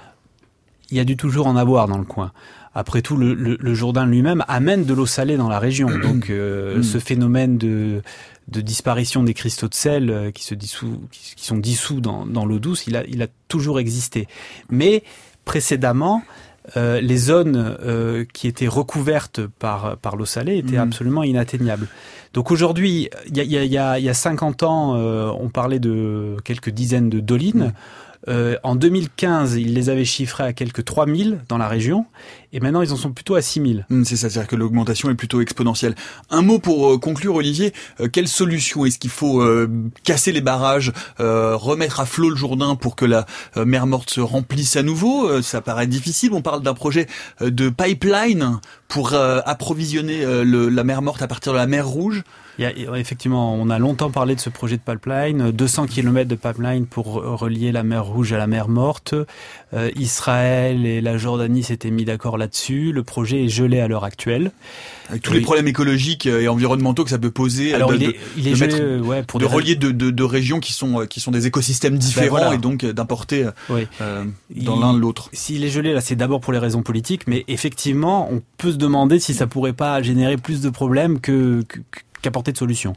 il y a dû toujours en avoir dans le coin. Après tout, le, le, le Jourdain lui-même amène de l'eau salée dans la région. Donc, euh, mmh. ce phénomène de, de disparition des cristaux de sel euh, qui se dissous, qui, qui sont dissous dans, dans l'eau douce, il a, il a toujours existé. Mais précédemment, euh, les zones euh, qui étaient recouvertes par, par l'eau salée étaient mmh. absolument inatteignables. Donc aujourd'hui, il y a, y a, y a cinquante ans, euh, on parlait de quelques dizaines de dolines. Mmh. Euh, en deux mille quinze, ils les avaient chiffrés à quelques trois mille dans la région, et maintenant ils en sont plutôt à six mille. Mmh, c'est ça, c'est-à-dire que l'augmentation est plutôt exponentielle. Un mot pour euh, conclure, Olivier, euh, quelle solution est-ce qu'il faut euh, casser les barrages, euh, remettre à flot le Jourdain pour que la euh, mer Morte se remplisse à nouveau? euh, Ça paraît difficile, on parle d'un projet euh, de pipeline pour euh, approvisionner euh, le, la mer Morte à partir de la mer Rouge. Il y a, effectivement, on a longtemps parlé de ce projet de pipeline, deux cents kilomètres de pipeline pour relier la mer Rouge à la mer Morte. Euh, Israël et la Jordanie s'étaient mis d'accord là-dessus. Le projet est gelé à l'heure actuelle. Avec tous oui. les problèmes écologiques et environnementaux que ça peut poser. Alors, de, il est, il est de, gelé, mettre, ouais, pour de des relier de, de, de régions qui sont, qui sont des écosystèmes différents ben voilà. et donc d'importer oui. euh, dans l'un de l'autre. S'il est gelé, là, c'est d'abord pour les raisons politiques, mais effectivement, on peut se demander si ça pourrait pas générer plus de problèmes que, que qu'apporter de solutions.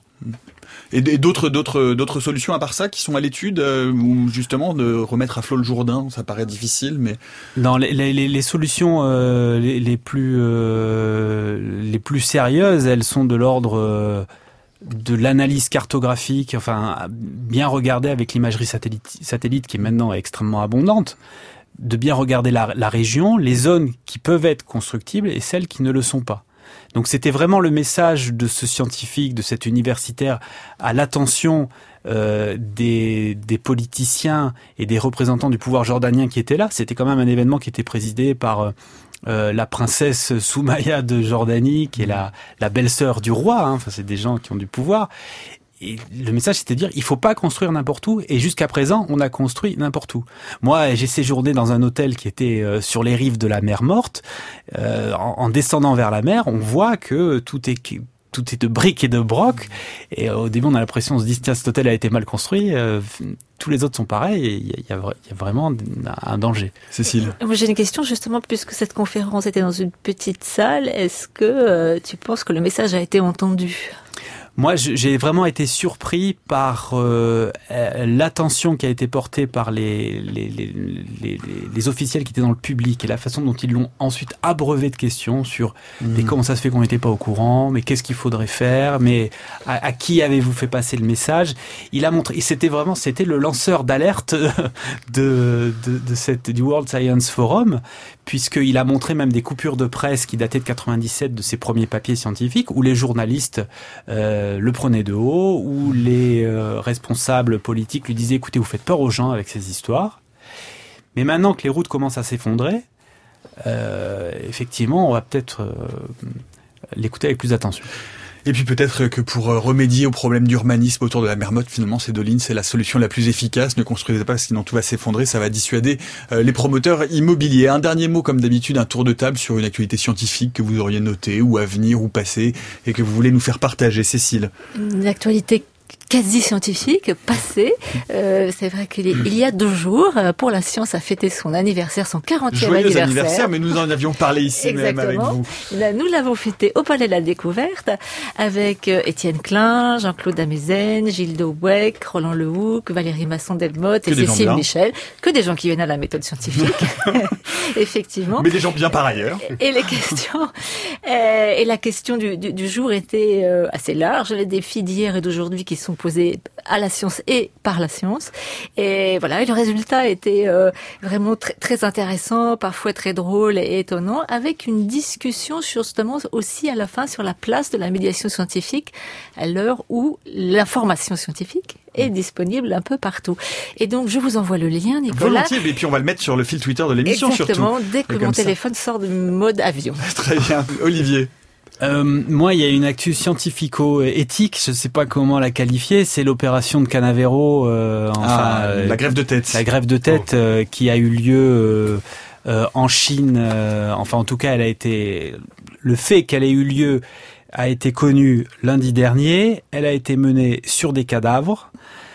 Et d'autres d'autres d'autres solutions à part ça qui sont à l'étude, euh, ou justement de remettre à flot le Jourdain, ça paraît difficile, mais non, les les, les solutions euh, les, les plus euh, les plus sérieuses, elles sont de l'ordre euh, de l'analyse cartographique, enfin bien regarder avec l'imagerie satellite satellite qui est maintenant extrêmement abondante, de bien regarder la la région, les zones qui peuvent être constructibles et celles qui ne le sont pas. Donc c'était vraiment le message de ce scientifique, de cet universitaire, à l'attention euh, des, des politiciens et des représentants du pouvoir jordanien qui étaient là. C'était quand même un événement qui était présidé par euh, la princesse Soumaya de Jordanie, qui est la, la belle-sœur du roi. Hein. Enfin, c'est des gens qui ont du pouvoir. Et le message, c'était de dire, il faut pas construire n'importe où. Et jusqu'à présent, on a construit n'importe où. Moi, j'ai séjourné dans un hôtel qui était euh, sur les rives de la mer Morte. Euh, en, en descendant vers la mer, on voit que tout est tout est de briques et de broc. Et euh, au début, on a l'impression, on se dit, tiens, cet hôtel a été mal construit. Euh, tous les autres sont pareils. Et il y, y, y a vraiment un danger. Cécile. Moi, j'ai une question justement, puisque cette conférence était dans une petite salle. Est-ce que euh, tu penses que le message a été entendu ? Moi, j'ai vraiment été surpris par euh, l'attention qui a été portée par les, les, les, les, les officiels qui étaient dans le public et la façon dont ils l'ont ensuite abreuvé de questions sur mmh. mais comment ça se fait qu'on n'était pas au courant, mais qu'est-ce qu'il faudrait faire, mais à, à qui avez-vous fait passer le message. Il a montré, c'était vraiment, c'était le lanceur d'alerte de, de, de cette, du World Science Forum, puisqu'il a montré même des coupures de presse qui dataient de quatre-vingt-dix-sept de ses premiers papiers scientifiques où les journalistes euh, le prenaient de haut, où les euh, responsables politiques lui disaient « Écoutez, vous faites peur aux gens avec ces histoires ». Mais maintenant que les routes commencent à s'effondrer, euh, effectivement, on va peut-être euh, l'écouter avec plus d'attention. Et puis peut-être que pour remédier au problème d'urbanisme autour de la mer Morte, finalement, ces deux lignes, c'est la solution la plus efficace. Ne construisez pas, sinon tout va s'effondrer. Ça va dissuader euh, les promoteurs immobiliers. Un dernier mot, comme d'habitude, un tour de table sur une actualité scientifique que vous auriez notée, ou à venir, ou passée, et que vous voulez nous faire partager. Cécile. Une actualité quasi scientifique, passé. Euh, c'est vrai qu'il il y a deux jours, Pour la Science a fêté son anniversaire, son quarantième Joyeux anniversaire. anniversaire, mais nous en avions parlé ici Exactement. même avec vous. Là, nous l'avons fêté au Palais de la Découverte avec Étienne Klein, Jean-Claude Amezen, Gilles Daubec, Roland Lehoucq, Valérie Masson-Delmotte et Cécile Michel. Que des gens qui viennent à la méthode scientifique. Effectivement. Mais des gens bien par ailleurs. Et les questions, euh, et la question du, du, du jour était euh, assez large. Les défis d'hier et d'aujourd'hui qui sont posés à la science et par la science. Et voilà, et le résultat était euh, vraiment très, très intéressant, parfois très drôle et étonnant, avec une discussion sur, justement aussi à la fin sur la place de la médiation scientifique à l'heure où l'information scientifique est disponible un peu partout. Et donc, je vous envoie le lien, Nicolas. Volontiers, et puis on va le mettre sur le fil Twitter de l'émission. Exactement, surtout. dès que mon téléphone sort de mode avion. Très bien. Olivier. Euh, moi, il y a une actu scientifico-éthique, je ne sais pas comment la qualifier, c'est l'opération de Canavero. Euh, enfin, ah, la greffe de tête. La greffe de tête oh. euh, qui a eu lieu euh, euh, en Chine. Euh, enfin, en tout cas, elle a été. Le fait qu'elle ait eu lieu a été connu lundi dernier. Elle a été menée sur des cadavres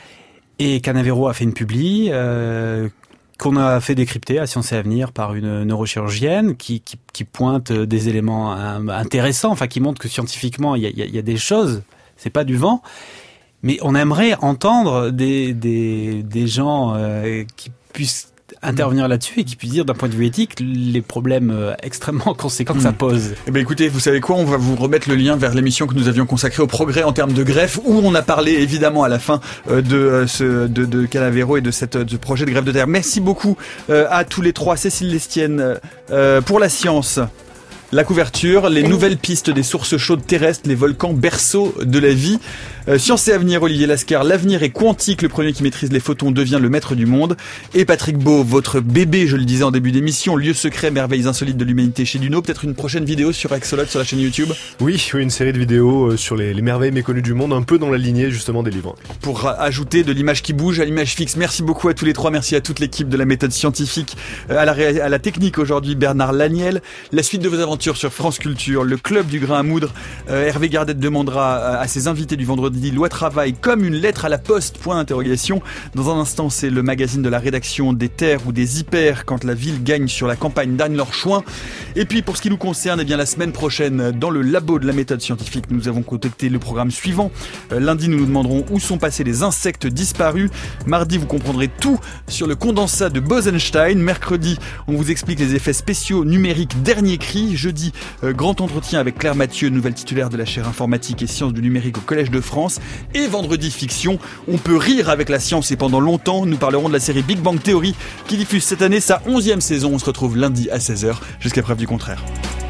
et Canavero a fait une publi. Euh, qu'on a fait décrypter à Science et Avenir par une neurochirurgienne qui, qui, qui pointe des éléments intéressants, enfin qui montre que scientifiquement il y a, il y a des choses, c'est pas du vent, mais on aimerait entendre des, des, des gens euh, qui puissent intervenir là-dessus et qui puisse dire d'un point de vue éthique les problèmes extrêmement conséquents que ça pose. Eh ben écoutez, vous savez quoi, on va vous remettre le lien vers l'émission que nous avions consacrée au progrès en termes de greffe, où on a parlé évidemment à la fin de ce de, de Canavero et de cette de ce projet de greffe de terre. Merci beaucoup à tous les trois, Cécile Lestienne euh, pour la science. La couverture, les nouvelles pistes des sources chaudes terrestres, les volcans berceaux de la vie. Euh, Science et Avenir, Olivier Lascar, l'avenir est quantique, le premier qui maîtrise les photons devient le maître du monde. Et Patrick Beau, votre bébé, je le disais en début d'émission, lieu secret, merveilles insolites de l'humanité chez Duno. Peut-être une prochaine vidéo sur Axolotl sur la chaîne YouTube. Oui, oui, une série de vidéos sur les, les merveilles méconnues du monde, un peu dans la lignée justement des livres. Pour ajouter de l'image qui bouge à l'image fixe. Merci beaucoup à tous les trois, merci à toute l'équipe de la méthode scientifique, à la, ré- à la technique aujourd'hui, Bernard Laniel. La suite de vos aventures sur France Culture, le club du grain à moudre. Euh, Hervé Gardette demandera à ses invités du vendredi loi travail comme une lettre à la poste, point d'interrogation. Dans un instant, c'est le magazine de la rédaction des terres ou des hyper quand la ville gagne sur la campagne d'Anne-Laure-Chouin. Et puis pour ce qui nous concerne, eh bien la semaine prochaine, dans le labo de la méthode scientifique, nous avons contacté le programme suivant. Euh, lundi, nous nous demanderons où sont passés les insectes disparus. Mardi, vous comprendrez tout sur le condensat de Bose-Einstein. Mercredi, on vous explique les effets spéciaux numériques dernier cri. Jeudi, euh, grand entretien avec Claire Mathieu, nouvelle titulaire de la chaire informatique et sciences du numérique au Collège de France. Et vendredi, fiction, on peut rire avec la science et pendant longtemps, nous parlerons de la série Big Bang Theory qui diffuse cette année sa onzième saison. On se retrouve lundi à seize heures jusqu'à preuve du contraire.